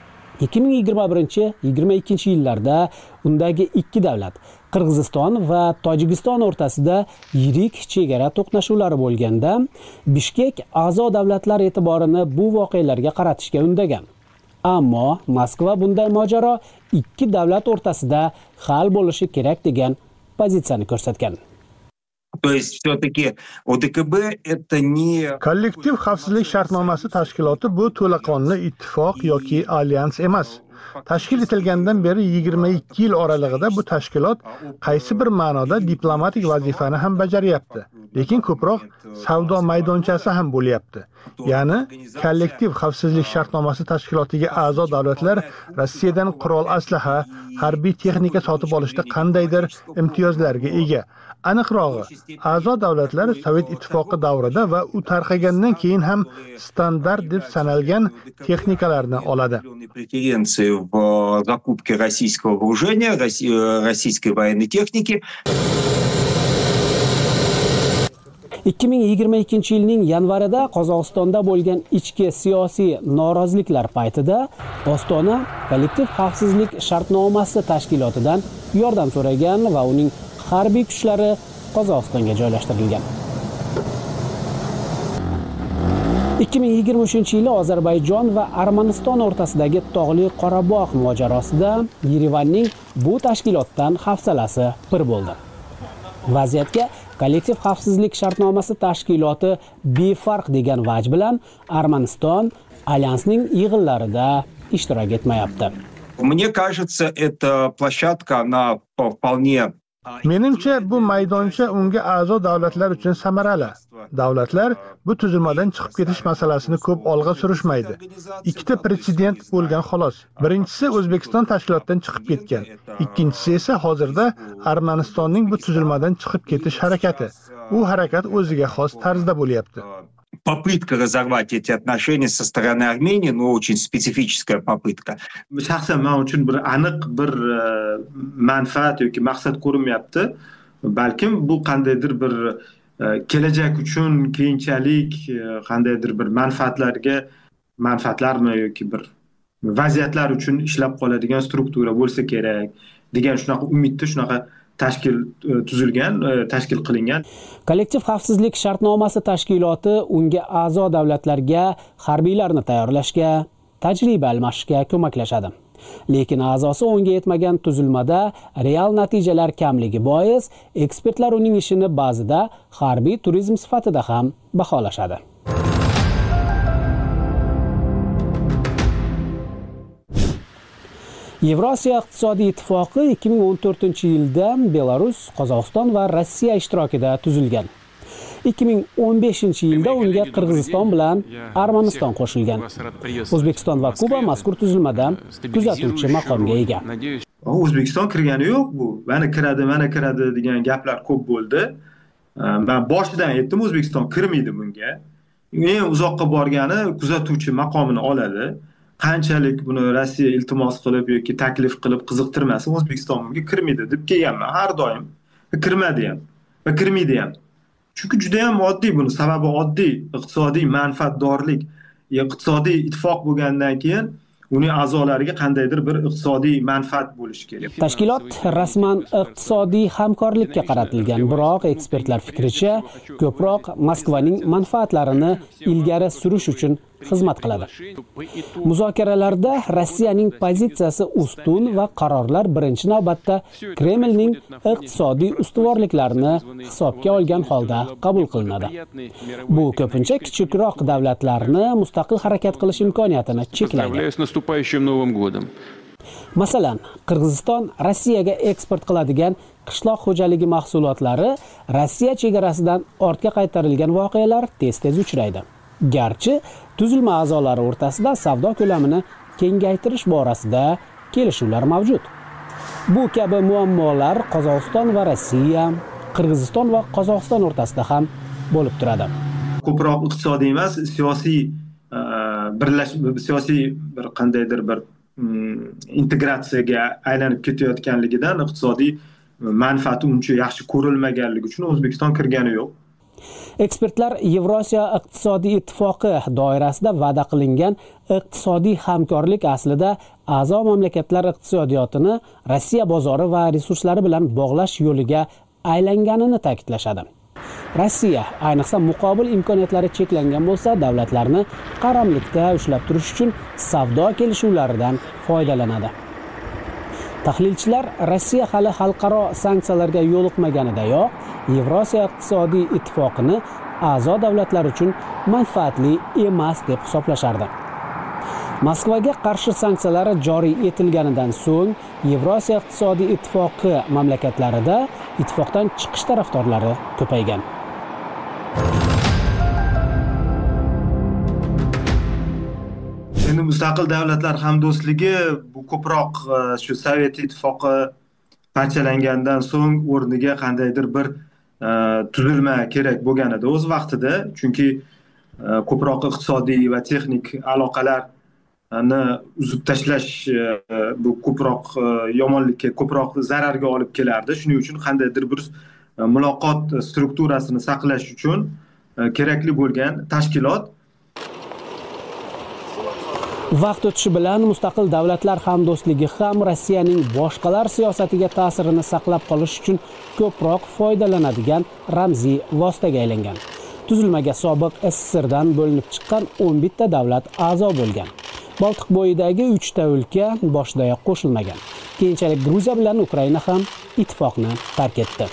S24: 2021-22 yillarda undagi ikki davlat, Qirg'iziston va Tojikiston o'rtasida yirik chegara to'qnashuvlari bo'lganda, Bishkek a'zo davlatlar e'tiborini bu voqealarga qaratishga undagan. Ammo Moskva bunday mojaro ikki davlat o'rtasida hal bo'lishi kerak degan pozitsiyani ko'rsatgan.
S5: То есть все-таки ОДКБ это не
S23: kollektiv xavfsizlik shartnomasi tashkiloti bu to'laqonli ittifoq yoki alyans emas. Tashkil etilgandan beri 22 yil oralig'ida bu tashkilot qaysi bir ma'noda diplomatik vazifani ham bajaryapti, lekin ko'proq savdo maydonchasi ham bo'lyapti. Ya'ni kollektiv xavfsizlik shartnomasi tashkilotiga a'zo davlatlar Rossiyadan qurol aslaha, harbiy texnika sotib olishda qandaydir imtiyozlarga ega. Aniqrog'i, a'zo davlatlar Sovet ittifoqi davrida va u tarqagandan keyin ham standart deb sanalgan texnikalarni oladi.
S5: Преференции в закупке российского вооружения, российской военной техники.
S24: 2022 yilning yanvarida Qozog'istonda bo'lgan ichki siyosiy noroziliklar paytida Ostona kollektiv xavfsizlik shartnomasi tashkilotidan yordam so'ragan va uning harbiy kuchlari Qozog'istonga joylashtirilgan. 2023-yili Ozarbayjon va Armaniston o'rtasidagi tog'li Qorabog' mojarosida Yerevanning bu tashkilotdan hafsalasi pir bo'ldi. Vaziyatga kollektiv xavfsizlik shartnomasi tashkiloti befarq degan vaj bilan Armaniston alyansning yig'inlarida ishtirok etmayapti.
S5: Мне кажется, эта площадка она вполне
S23: Menimcha bu maydoncha unga a'zo davlatlar uchun samarali. Davlatlar bu tuzilmadan chiqib ketish masalasini ko'p olg'a surishmaydi. Ikkita pretsedent bo'lgan xolos. Birinchisi O'zbekiston tashkilotdan chiqib ketgan. Ikkinchisi esa hozirda Armanistonning bu tuzilmadan chiqib ketish harakati. U harakat o'ziga xos tarzda bo'lyapti.
S5: Попытка разорвать эти отношения со стороны Армении, но очень специфическая попытка.
S25: Shaxsan men uchun bir aniq bir manfaat yoki maqsad ko'rinmayapti. Balkim bu qandaydir bir kelajak uchun keyinchalik qandaydir bir manfaatlarmi yoki bir vaziyatlar uchun ishlab qoladigan struktura bo'lsa kerak degan shunaqa umidda shunaqa tashkil qilingan.
S24: Kollektiv xavfsizlik shartnomasi tashkiloti unga a'zo davlatlarga harbiylarni tayyorlashga, tajriba almashishga ko'maklashadi. Lekin a'zosi o'nga yetmagan tuzilmada real natijalar kamligi bois ekspertlar uning ishini ba'zida harbiy turizm sifatida ham baholashadi. Yevrosiyo iqtisodiy ittifoqi 2014-yilda Belarus, Qozog'iston va Rossiya ishtirokida tuzilgan. 2015-yilda unga Qirg'iziston bilan Armaniston qo'shilgan. O'zbekiston va Kuba mazkur tuzilmada kuzatuvchi maqomga ega.
S25: O'zbekiston kirgani yo'q bu. Mana kiradi degan gaplar ko'p bo'ldi. Men boshidan aytdim, O'zbekiston kirmaydi bunga. Eng uzoqqa borgani kuzatuvchi maqomini oladi. Qanchalik buni Rossiya iltimos qilib yoki taklif qilib qiziqtirmasin, O'zbekiston bunga kirmaydi deb kelganman har doim. Kirmadi ham va kirmaydi ham. Chunki juda ham oddiy buni sababi oddiy, iqtisodiy manfaatdorlik, iqtisodiy ittifoq bo'lgandan keyin uning a'zolariga qandaydir bir iqtisodiy manfaat bo'lishi kerak.
S24: Tashkilot rasman iqtisodiy hamkorlikka qaratilgan, biroq ekspertlar fikricha ko'proq Moskvaning manfaatlarini ilgari surish uchun xizmat qiladi. Muzokaralarda Rossiyaning pozitsiyasi ustun va qarorlar birinchi navbatda Kremlning iqtisodiy ustuvorliklarini hisobga olgan holda qabul qilinadi. Bu ko'pincha kichikroq davlatlarni mustaqil harakat qilish imkoniyatini cheklaydi. Masalan, Qirg'iziston Rossiyaga eksport qiladigan qishloq xo'jaligi mahsulotlari Rossiya chegarasidan ortga qaytarilgan voqealar tez-tez uchraydi. Garchi tuzilma a'zolari o'rtasida savdo ko'lamini kengaytirish borasida kelishuvlar mavjud. Bu kabi muammolar Qozog'iston va Rossiya, Qirg'iziston va Qozog'iston o'rtasida ham bo'lib turadi.
S25: Ko'proq iqtisodiy emas, siyosiy siyosiy bir qandaydir bir integratsiyaga aylanib ketayotganligidan iqtisodiy manfaati uncha yaxshi ko'rilmaganligi uchun O'zbekiston kirgani yo'q.
S24: Ekspertlar Yevrosiyo iqtisodiy ittifoqi doirasida va'da qilingan iqtisodiy hamkorlik aslida a'zo mamlakatlar iqtisodiyotini Rossiya bozori va resurslari bilan bog'lash yo'liga aylanganini ta'kidlashadi. Rossiya, ayniqsa muqobil imkoniyatlari cheklangan bo'lsa, davlatlarni qaramlikda ushlab turish uchun savdo kelishuvlaridan foydalanadi. Tahlilchilar Rossiya hali xalqaro sanksiyalarga yo'liqmaganidayoq Yevrosiyo iqtisodiy ittifoqini a'zo davlatlar uchun manfaatli emas deb hisoblashardi. Moskvaga qarshi sanksiyalar joriy etilganidan so'ng Yevrosiyo iqtisodiy ittifoqi mamlakatlarida ittifoqdan chiqish tarafdorlari ko'paygan.
S25: Endi mustaqil davlatlar hamdo'stligi bu ko'proq shu Sovet ittifoqi parchalangandan so'ng o'rniga qandaydir bir tuzilma kerak bo'lgan edi o'z vaqtida, chunki ko'proq iqtisodiy va texnik aloqalarni uzib tashlash bu ko'proq yomonlikka, ko'proq zararga olib kelardi. Shuning uchun qandaydir bir muloqot strukturasini saqlash uchun kerakli bo'lgan tashkilot.
S24: Vaqt o'tishi bilan mustaqil davlatlar hamdo'stligi ham Rossiyaning boshqalar siyosatiga ta'sirini saqlab qolish uchun ko'proq foydalanadigan ramziy vositaga aylangan. Tuzilmaga sobiq SSRdan bo'linib chiqqan 11 ta davlat a'zo bo'lgan. Boltiq bo'yidagi 3 ta o'lka boshidayoq qo'shilmagan. Keyinchalik Gruziya bilan Ukraina ham ittifoqni tark etdi.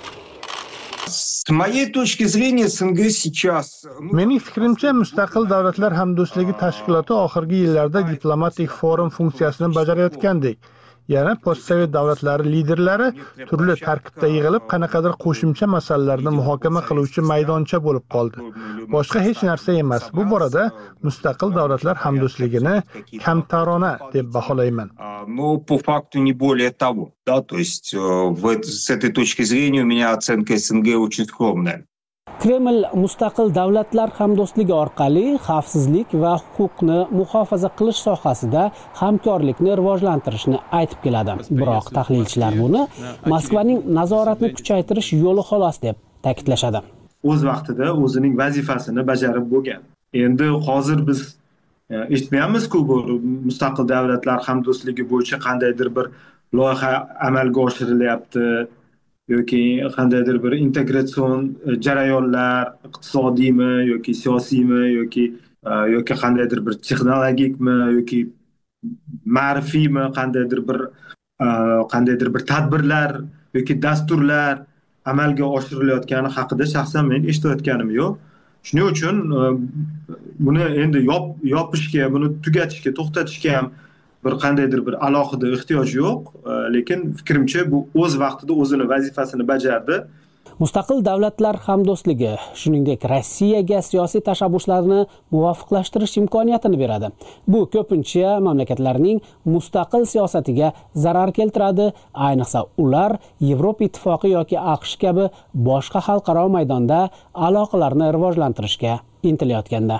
S23: Mening fikrimcha, Mustaqil davlatlar hamdo'stligi tashkiloti oxirgi yillarda diplomatik forum funksiyasini bajarayotgandek, yana postsovet davlatlari liderlari turli tarkibda yig'ilib, qanaqadir qo'shimcha masalalarni muhokama qiluvchi maydoncha bo'lib qoldi. Boshqa hech narsa emas. Bu borada Mustaqil davlatlar hamdo'stligini kamtarona deb baholayman.
S5: Но по факту не более того. Да, то есть с этой точки зрения у меня оценка СНГ очень скромная.
S24: Kreml mustaqil davlatlar hamdo'stligi orqali xavfsizlik va huquqni muhofaza qilish sohasida hamkorlikni rivojlantirishni aytib keladi. Biroq tahlilchilar buni Moskvaning nazoratni kuchaytirish yo'li xolos deb ta'kidlashadi.
S25: O'z vaqtida o'zining vazifasini bajarib bo'lgan. Endi hozir biz eshitmayapmiz-ku, bu mustaqil davlatlar hamdo'stligi bo'yicha qandaydir bir loyiha amalga oshirilyapti yoki qandaydir bir integratsion jarayonlar iqtisodiymi yoki siyosiymi yoki qandaydir bir texnologikmi yoki ma'rifiymi qandaydir bir tadbirlar yoki dasturlar amalga oshirilayotgani haqida shaxsan men eshitayotganim yo'q. Shuning uchun buni endi yopishga, buni tugatishga, to'xtatishga ham bir qandaydir bir alohida ehtiyoj yo'q, lekin fikrimcha bu o'z vaqtida o'zini vazifasini bajardi.
S24: Mustaqil davlatlar hamdo'stligi, shuningdek Rossiyaga siyosiy tashabbuslarni muvofiqlashtirish imkoniyatini beradi. Bu ko'pincha mamlakatlarning mustaqil siyosatiga zarar keltiradi, ayniqsa ular Yevropa ittifoqi yoki AQSh kabi boshqa xalqaro maydonda aloqalarni rivojlantirishga intilayotganda.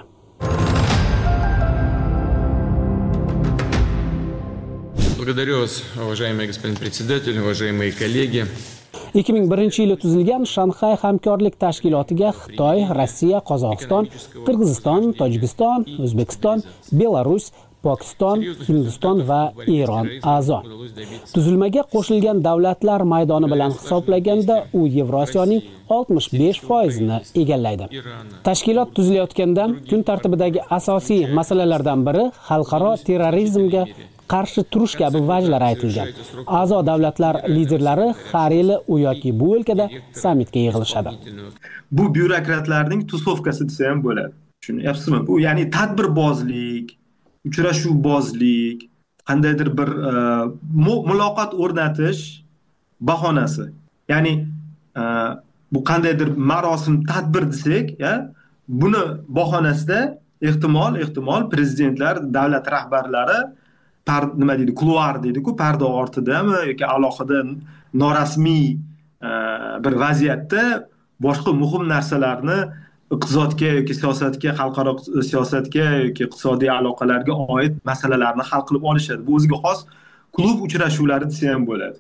S6: Благодарю вас, уважаемый господин председатель, уважаемые коллеги.
S24: 2001-yili tuzilgan Shanxay hamkorlik tashkilotiga Xitoy, Rossiya, Qozog'iston, Qirg'iziston, Tojikiston, O'zbekiston, Belarus, Pokiston, Hindiston va Eron a'zo. Tuzilmaga qo'shilgan davlatlar maydoni bilan hisoblaganda u Yevrosiyoning 65%ni egallaydi. Tashkilot tuzilayotganda kun tartibidagi asosiy masalalardan biri xalqaro terrorizmga qarshi turish kabi vajlar aytilgan. A'zo davlatlar liderlari har yili u yoki bu o'lkada sammitga yig'ilishadi.
S25: Bu byurokratlarning tusovkasi desa ham bo'ladi. Tushunyapsizmi? Bu ya'ni tadbirbozlik, uchrashuvbozlik, qandaydir bir muloqot o'rnatish bahonasi. Ya'ni bu qandaydir marosim, tadbir desak, buni bahonasida ehtimol prezidentlar, davlat rahbarlari nima deydi, kuluar deydi-ku, parda ortidami yoki alohida norasmiy bir vaziyatda boshqa muhim narsalarni iqtisodga yoki siyosatga, xalqaro siyosatga yoki iqtisodiy aloqalarga oid masalalarni hal qilib olishadi. Bu o'ziga xos klub uchrashuvlari desa ham bo'ladi.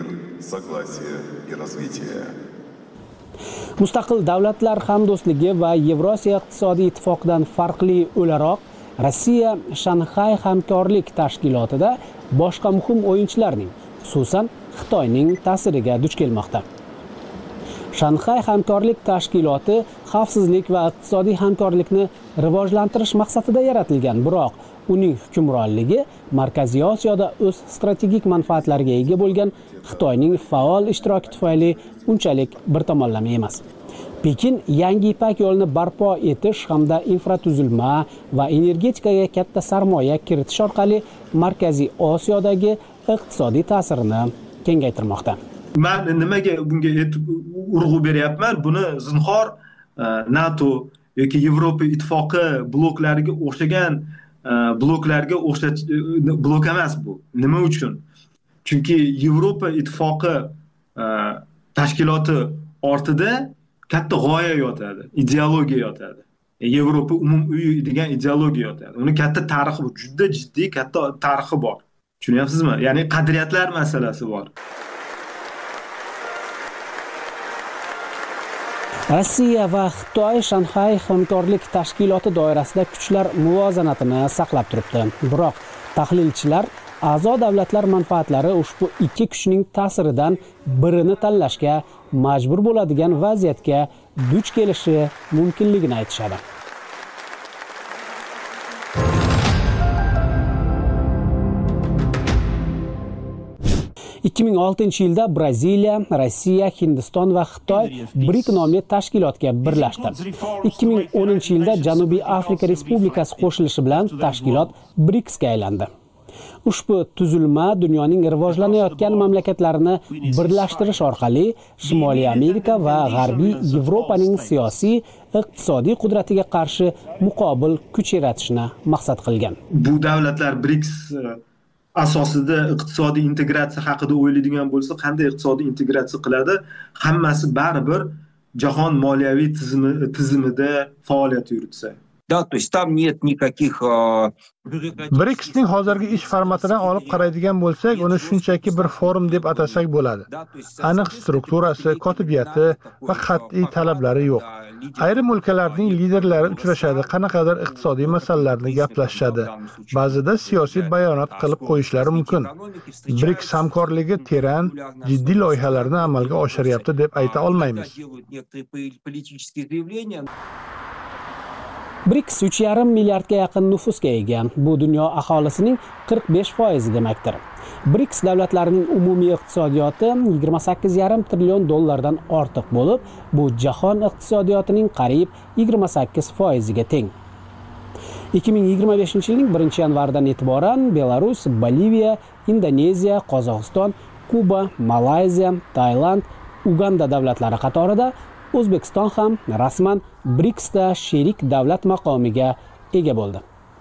S24: Mustaqil davlatlar hamdo'stligi va Yevrosiyo iqtisodiy ittifoqidan farqli o'laroq Rossiya Shanxay hamkorlik tashkilotida boshqa muhim o'yinchilarning, xususan Xitoyning ta'siriga duch kelmoqda. Shanxay hamkorlik tashkiloti xavfsizlik va iqtisodiy hamkorlikni rivojlantirish maqsadida yaratilgan, biroq uning hukmronligi Markaziy Osiyoda o'z strategik manfaatlariga ega bo'lgan Xitoyning faol ishtiroki tufayli unchalik bir tomonlama emas. Pekin yangi Ipak yo'lini barpo etish hamda infratuzilma va energetikaga katta sarmoya kiritish orqali Markaziy Osiyodagi iqtisodiy ta'sirini kengaytirmoqda.
S25: Men nimaga bunga urg'u beryapman? Buni zinhor NATO yoki Yevropa ittifoqi bloklariga o'xshagan blok emas bu. Nima uchun? Chunki Yevropa ittifoqi tashkiloti ortida katta g'oya yotadi, ideologiya yotadi. Yevropa umumiy degan ideologiya yotadi. Uni katta tarixi bor, juda jiddiy katta tarixi bor. Tushunyapsizmi? Ya'ni qadriyatlar masalasi bor.
S24: Rossiya va Xitoy Shanxay hamkorlik tashkiloti doirasida kuchlar muvozanatini saqlab turibdi. Biroq tahlilchilar a'zo davlatlar manfaatlari ushbu ikki kuchning ta'siridan birini tanlashga majbur bo'ladigan vaziyatga duch kelishi mumkinligini aytishadi. ...2006-yilda Braziliya, Rossiya, Hindiston va Xitoy BRIC nomli tashkilotga birlashdi. 2010-yilda Janubiy Afrika Respublikasi qo'shilishi bilan tashkilot BRICSga aylandi. Ushbu tuzilma dunyoning rivojlanayotgan mamlakatlarini birlashtirish orqali Shimoliy Amerika va G'arbiy Yevropaning siyosiy, iqtisodiy qudratiga qarshi muqobil kuch yaratishni maqsad qilgan.
S25: Bu davlatlar BRICS asosida iqtisodiy integratsiya haqida o'ylaydigan bo'lsa, qanday iqtisodiy integratsiya qiladi? Hammasi baribir jahon moliyaviy tizimida faoliyat yuritsa.
S5: Да, то есть там нет никаких...
S23: BRICSning hozirgi ish formatidan olib qaraydigan bo'lsak, uni shunchaki bir forum deb atasak bo'ladi. Aniq strukturasi, kotibiyati va qat'iy talablari yo'q. Ayrim o'lkalarning liderlari uchrashadi, qanaqadir iqtisodiy masalalarni gaplashadi. Ba'zida siyosiy bayonot qilib qo'yishlari mumkin. BRICS hamkorligi teran, jiddiy loyihalarni amalga oshiryapti deb ayta olmaymiz.
S24: BRICS 3,5 milliardga yaqin nufusga ega. Bu dunyo aholisining 45% demakdir. BRICS davlatlarining umumiy iqtisodiyoti 28,5 trillion dollardan ortiq bo'lib, bu jahon iqtisodiyotining qariyb 28%ga teng. 2025-yilning 1-yanvaridan e'tiboran Belarus, Boliviya, Indoneziya, Qozog'iston, Kuba, Malayziya, Tailand, Uganda davlatlari qatorida O'zbekiston ham rasman BRICSda sherik davlat maqomiga ega bo'ldi.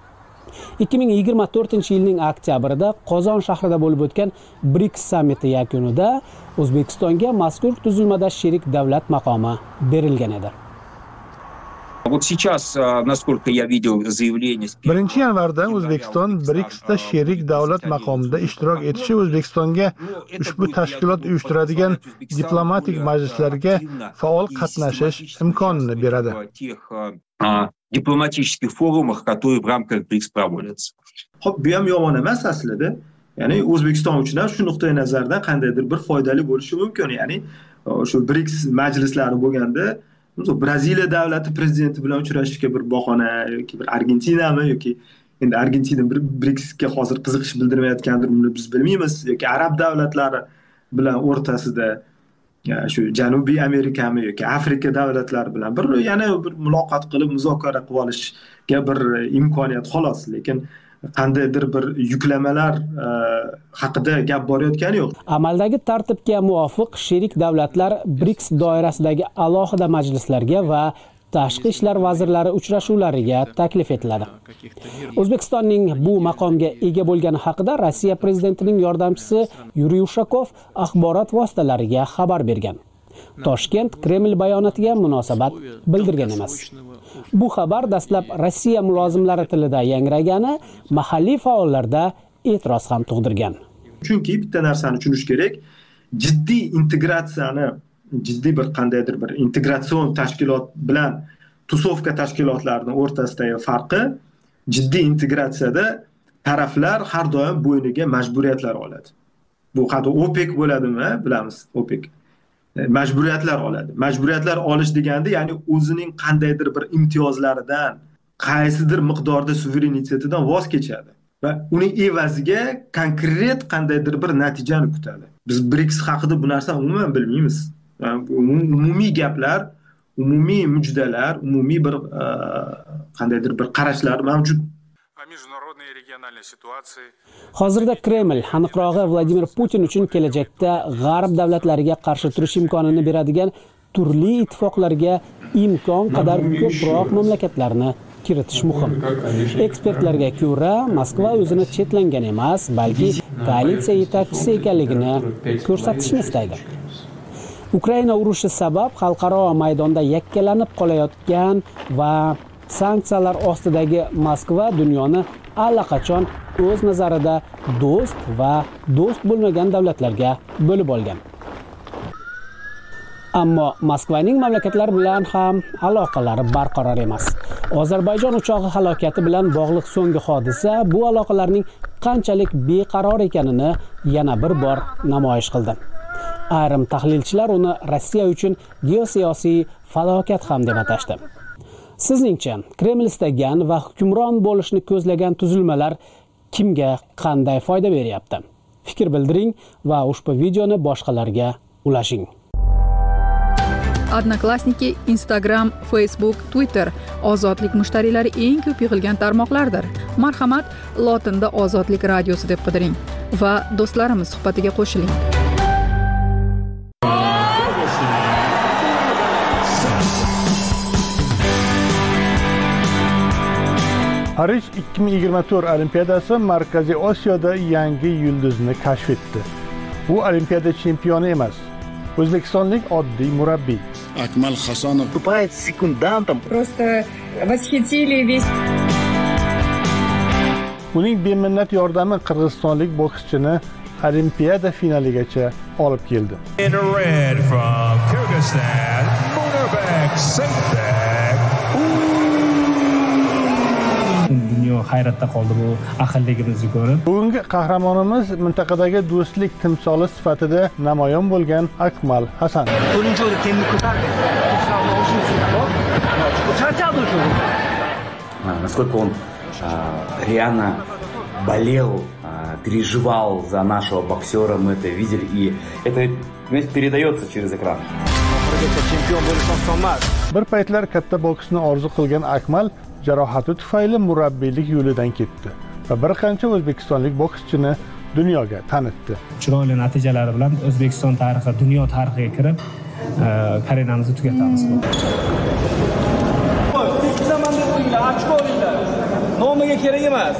S24: 2024-yilning oktyabrida Qozon shahrida bo'lib o'tgan BRICS sammiti yakunida O'zbekistonga mazkur tuzilmada sherik davlat maqomi berilgan edi.
S5: Вот сейчас, насколько я видел заявление...
S23: 1 yanvarda O'zbekiston BRICSda sherik davlat maqomida ishtirok etishi O'zbekistonga ushbu tashkilot uyushtiradigan diplomatik majlislarga faol qatnashish imkonini beradi.
S5: Дипломатических форумах, которые в рамках БРИКС проводятся.
S25: Xo'p, bu ham yomon emas aslida. Ya'ni O'zbekiston uchun ham shu nuqtai nazardan qandaydir bir foydali bo'lishi mumkin. Ya'ni shu BRICS majlislari bo'lganda, Braziliya davlati prezidenti bilan uchrashishga bir bahona yoki bir Argentinami yoki endi Argentina bir BRICSga hozir qiziqish bildirmayotgandir, buni biz bilmaymiz, yoki arab davlatlari bilan o'rtasida shu Janubiy Amerikami yoki Afrika davlatlari bilan yana bir muloqot qilib muzokara qilib olishga bir imkoniyat xolos, lekin qandaydir bir yuklamalar haqida gap borayotgani yo'q.
S24: Amaldagi tartibga muvofiq sherik davlatlar BRICS doirasidagi alohida majlislarga va tashqi ishlar vazirlari uchrashuvlariga taklif etiladi. O'zbekistonning bu maqomga ega bo'lgani haqida Rossiya prezidentining yordamchisi Yuriy Ushakov axborot vositalariga xabar bergan. Toshkent Kreml bayonotiga munosabat bildirgan emas. Bu xabar dastlab Rossiya mulozimlari tilida yangragani mahalliy faollarda e'tiroz ham tug'dirgan.
S25: Chunki bitta narsani tushunish kerak, jiddiy integratsiyani, jiddiy bir qandaydir bir integratsion tashkilot bilan tusovka tashkilotlarining o'rtasidagi farqi, jiddiy integratsiyada taraflar har doim bo'yniga majburiyatlar oladi. Bu hatto OPEC bo'ladimi, bilamiz, OPEC. Majburiyatlar oladi. Majburiyatlar olish deganda, ya'ni o'zining qandaydir bir imtiyozlaridan, qaysidir miqdorda suverenitetidan voz kechadi va uning evaziga konkret qandaydir bir natijani kutadi. Biz BRICS haqida bu narsani umuman bilmaymiz. Umumiy gaplar, umumiy mujdalar, umumiy bir qandaydir bir qarashlar mavjud.
S24: Hozirda Kreml aniqrog'i Vladimir Putin uchun kelajakda g'arb davlatlariga qarshi turish imkonini beradigan turli ittifoqlarga imkon qadar ko'proq mamlakatlarni kiritish muhim. Ekspertlarga ko'ra, Moskva o'zini chetlangan emas, balki koalitsiya yetakchisi ekanligini ko'rsatishni istaydi. Ukraina urushi sabab xalqaro maydonda yakkalanib qolayotgan va sanksiyalar ostidagi Moskva dunyoni allaqachon o'z nazarida do'st va do'st bo'lmagan davlatlarga bo'lib olgan. Ammo Moskvaning mamlakatlar bilan ham aloqalari barqaror emas. Ozarbayjon uchog'i halokati bilan bog'liq so'nggi hodisa bu aloqalarning qanchalik beqaror ekanini yana bir bor namoyish qildi. Ayrim tahlilchilar uni Rossiya uchun geosiyosiy falokat ham deb atashdi. Sizningcha, Kreml istagan va hukmron bo'lishni ko'zlagan tuzilmalar kimga qanday foyda beryapti? Fikr bildiring va ushbu videoni boshqalarga ulashing.
S2: Odnoklassniki, Instagram, Facebook, Twitter ozodlik mushtariylari eng ko'p yig'ilgan tarmoqlardir. Marhamat, lotinda Ozodlik radiosi deb qidiring va do'stlarimiz suhbatiga qo'shiling.
S23: Parij 2024 Olimpiadasi Markaziy Osiyoda yangi yulduzni kashf etdi. Bu Olimpiada chempioni emas, o'zbekistonlik oddiy murabbiy.
S10: Akmal Hasonov
S12: выступает секундантом. Просто восхитили весь.
S23: Uning beminnat yordami qirg'izistonlik bokschini Olimpiada finaligacha olib keldi.
S13: In red from Kyrgyzstan, Munarbek Saitbek.
S14: Dunyo hayratda qoldi bu ahilligimizni ko'rib.
S23: Bugungi qahramonimiz mintaqadagi do'stlik timsoli sifatida namoyon bo'lgan Akmal Hasan.
S15: Насколько он реально болел, переживал за нашего боксера, мы это видели, и это передается через экран.
S23: Bir paytlar katta boksni orzu qilgan Akmal jarohati tufayli murabbiylik yo'lidan ketdi va bir qancha o'zbekistonlik bokschini dunyoga tanitdi.
S24: Chiroyli natijalari bilan O'zbekiston tarixi, dunyo tarixiga kirib, karyeramizni tugatamiz.
S3: Tekizaman deb o'yinglar, ochko olinglar. Nomiga kerak emas.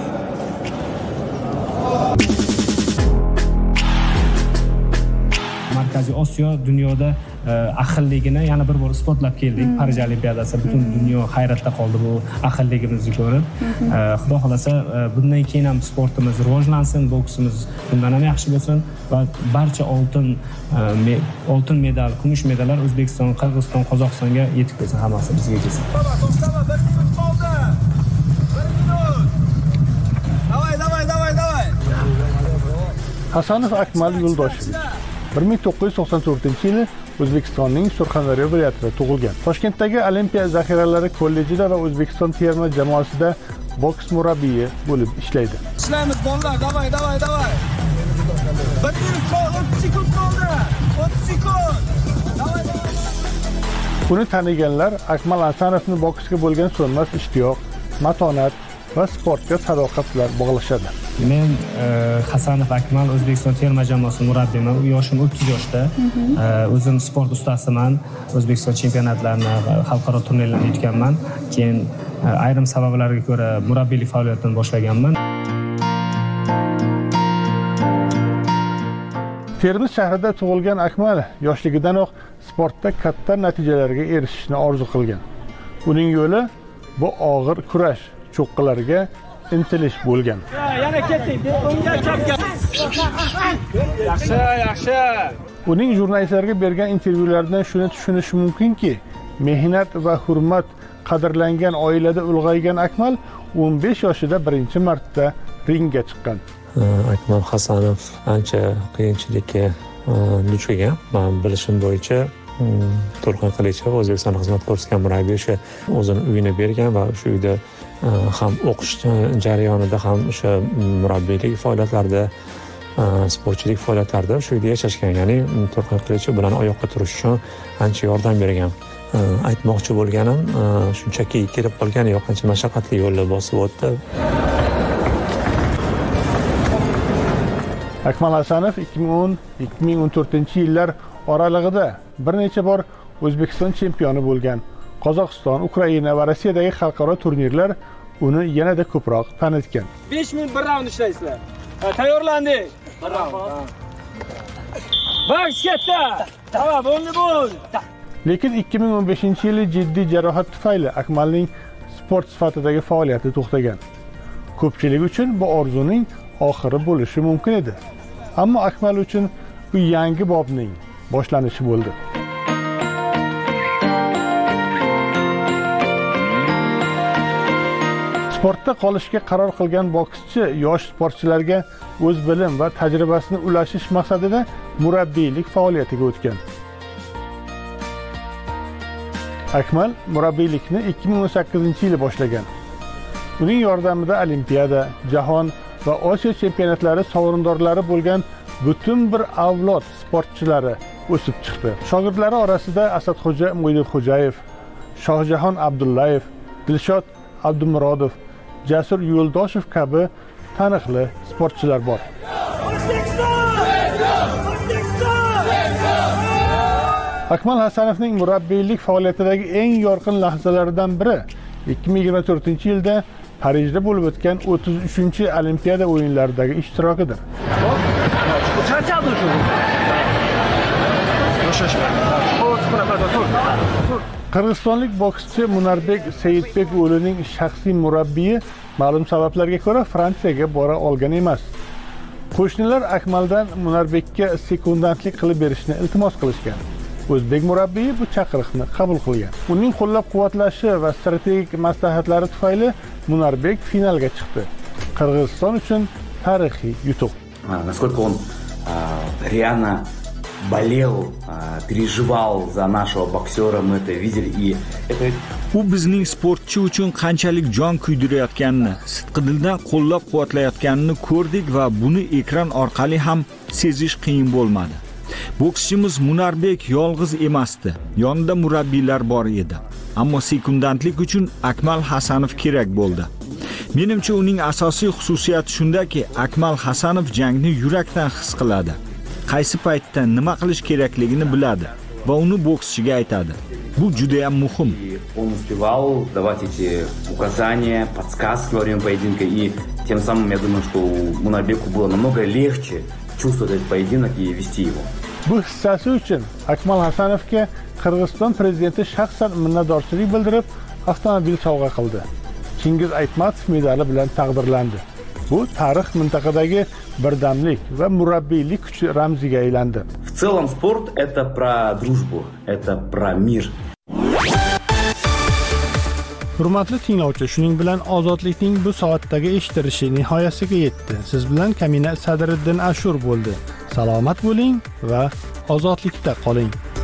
S24: Markaziy Osiyo dunyoda ahilligini yana bir bor isbotlab keldik. Parij Olimpiadasi butun dunyo hayratda qoldi bu ahilligimizni ko'rib. Xudo xolasa bundan keyin ham sportimiz rivojlansin, boksimiz bundan ham yaxshi bo'lsin va barcha oltin medal, kumush medallar O'zbekiston, Qirg'iziston, Qozog'istonga yetib kelsin, hammasi bizga kelsin.
S3: Bir minut qoldi. 1 minut. Davay.
S23: Hasanov Akmal Yo'ldoshovich 1994-yili O'zbekistonning Surxondaryo viloyatida tug'ilgan. Toshkentdagi Olimpiya zaxiralari kollejida va O'zbekiston terma jamoasida boks murabbiyi bo'lib ishlaydi.
S3: Ishlaymiz bolalar, davay. 1 minut qoldi, 30 sekund qoldi. 30 sekund. Davay.
S23: Uni taniganlar Akmal Hasanovni boksga bo'lgan so'nmas ishtiyoq, matonat va sportga sadoqat bilan bog'lashadi.
S24: Men Hasanov Akmal O'zbekiston terma jamoasi murabbiyiman. Yoshim 30 yoshda. O'zim sport ustasiman. O'zbekiston chempionatlarini, xalqaro turnirlarni yutganman. Keyin ayrim sabablarga ko'ra murabbiylik faoliyatini boshlaganman.
S23: Termiz shahrida tug'ilgan Akmal yoshligidanoq sportda katta natijalarga erishishni orzu qilgan. Uning yo'li bu og'ir kurash, cho'qqilarga intilish bo'lgan.
S3: Yana ketdik. O'ngga chapga. Yaxshi.
S23: Uning jurnalistlarga bergan intervyulardan shuni tushunish mumkinki, mehnat va hurmat qadrlangan oilada ulg'aygan Akmal 15 yoshida birinchi marta ringga chiqqan.
S9: Akmal Hasanov ancha qiyinchilikka duch kelgan. Men bilishim bo'yicha To'lqin Qilichev O'zbekistonda xizmat ko'rsatgan murabbiy o'sha o'zini uyini bergan va o'sha uyda ham o'qish jarayonida ham o'sha murabbiylik faoliyatlarida, sportchilik faoliyatlarida o'sha uyda yashashgan. Ya'ni To'lqin Qilichev bilan oyoqqa turish uchun ancha yordam bergan. Aytmoqchi bo'lganim, shunchaki kelib qolgan yo'q, ancha mashaqqatli yo'lni bosib o'tdi.
S23: Akmal Hasanov 2010-2014-yillar oralig'ida bir necha bor O'zbekiston chempioni bo'lgan. Qozog'iston, Ukraina va Rossiyadagi xalqaro turnirlar uni yanada ko'proq tanitgan.
S3: 5 minut bir raund ishlaysizlar. Tayyorlandik. Bir raund. Boks ketdi. Tamam, bo'l.
S23: Lekin 2015-yili jiddiy jarohat tufayli Akmalning sport sifatidagi faoliyati to'xtagan. Ko'pchilik uchun bu orzuning oxiri bo'lishi mumkin edi. Ammo Akmal uchun bu yangi bobning boshlanishi bo'ldi. Sportda qolishga qaror qilgan bokschi yosh sportchilarga o'z bilim va tajribasini ulashish maqsadida murabbiylik faoliyatiga o'tgan. Akmal murabbiylikni 2018-yili boshlagan. Uning yordamida Olimpiada, Jahon va Osiyo chempionatlari sovrindorlari bo'lgan butun bir avlod sportchilari o'sib chiqdi. Shogirdlari orasida Asadxo'ja Mo'ydinxo'jayev, Shohjahon Abdullayev, Dilshod Abdumurodov, Jasur Yo'ldoshev kabi taniqli sportchilar bor. Akmal Hasanovning murabbiylik faoliyatidagi eng yorqin lahzalaridan biri 2024-yilda Parijda bo'lib o'tgan 33-Olimpiada o'yinlaridagi ishtirokidir. Qirg'izistonlik bokschi Munarbek Seyitbeko'g'lining shaxsiy murabbiyi ma'lum sabablarga ko'ra Fransiyaga bora olgan emas. Qo'shnilar Akmaldan Munarbekka sekundantlik qilib berishni iltimos qilishgan. O'zbek murabbiyi bu chaqiriqni qabul qilgan. Uning qo'llab-quvvatlashi va strategik maslahatlari tufayli Munarbek finalga chiqdi. Qirg'iziston uchun tarixiy yutuq.
S15: Насколько он реально болел, переживал за нашего боксера, мы это видели, и это...
S8: U bizning sportchi uchun qanchalik jon kuydirayotganini, sidqidildan qo'llab-quvvatlayotganini ko'rdik va buni ekran orqali ham sezish qiyin bo'lmadi. Bokschimiz Munarbek yolg'iz emasdi. Yonida murabbiylar bor edi. Ammo sekundantlik uchun Akmal Hasanov kerak bo'ldi. Menimcha uning asosiy xususiyati shundaki, Akmal Hasanov jangni yurakdan his qiladi. Qaysi paytda nima qilish kerakligini biladi va uni bokschiga aytadi. Bu juda ham muhim.
S15: Он успевал давать эти указания, подсказки во время поединка, и тем самым, я думаю, что Мунарбеку было намного легче чувствовать этот поединок и вести его.
S23: Bu hissasi uchun Akmal Hasanovga Qirg'iziston prezidenti shaxsan minnatdorchilik bildirib, avtomobil sovg'a qildi. Chingiz Aytmatov medali bilan taqdirlandi. Bu tarix mintaqadagi birdamlik va murabbiylik kuchi ramziga aylandi.
S15: В целом спорт это про дружбу, это про мир.
S23: Hurmatli tinglovchi, shuning bilan ozodlikning bu soatdagi eshittirishi nihoyasiga yetdi. Siz bilan Kamina Sadriddin Ashur bo'ldi. Salomat bo'ling va ozodlikda qoling.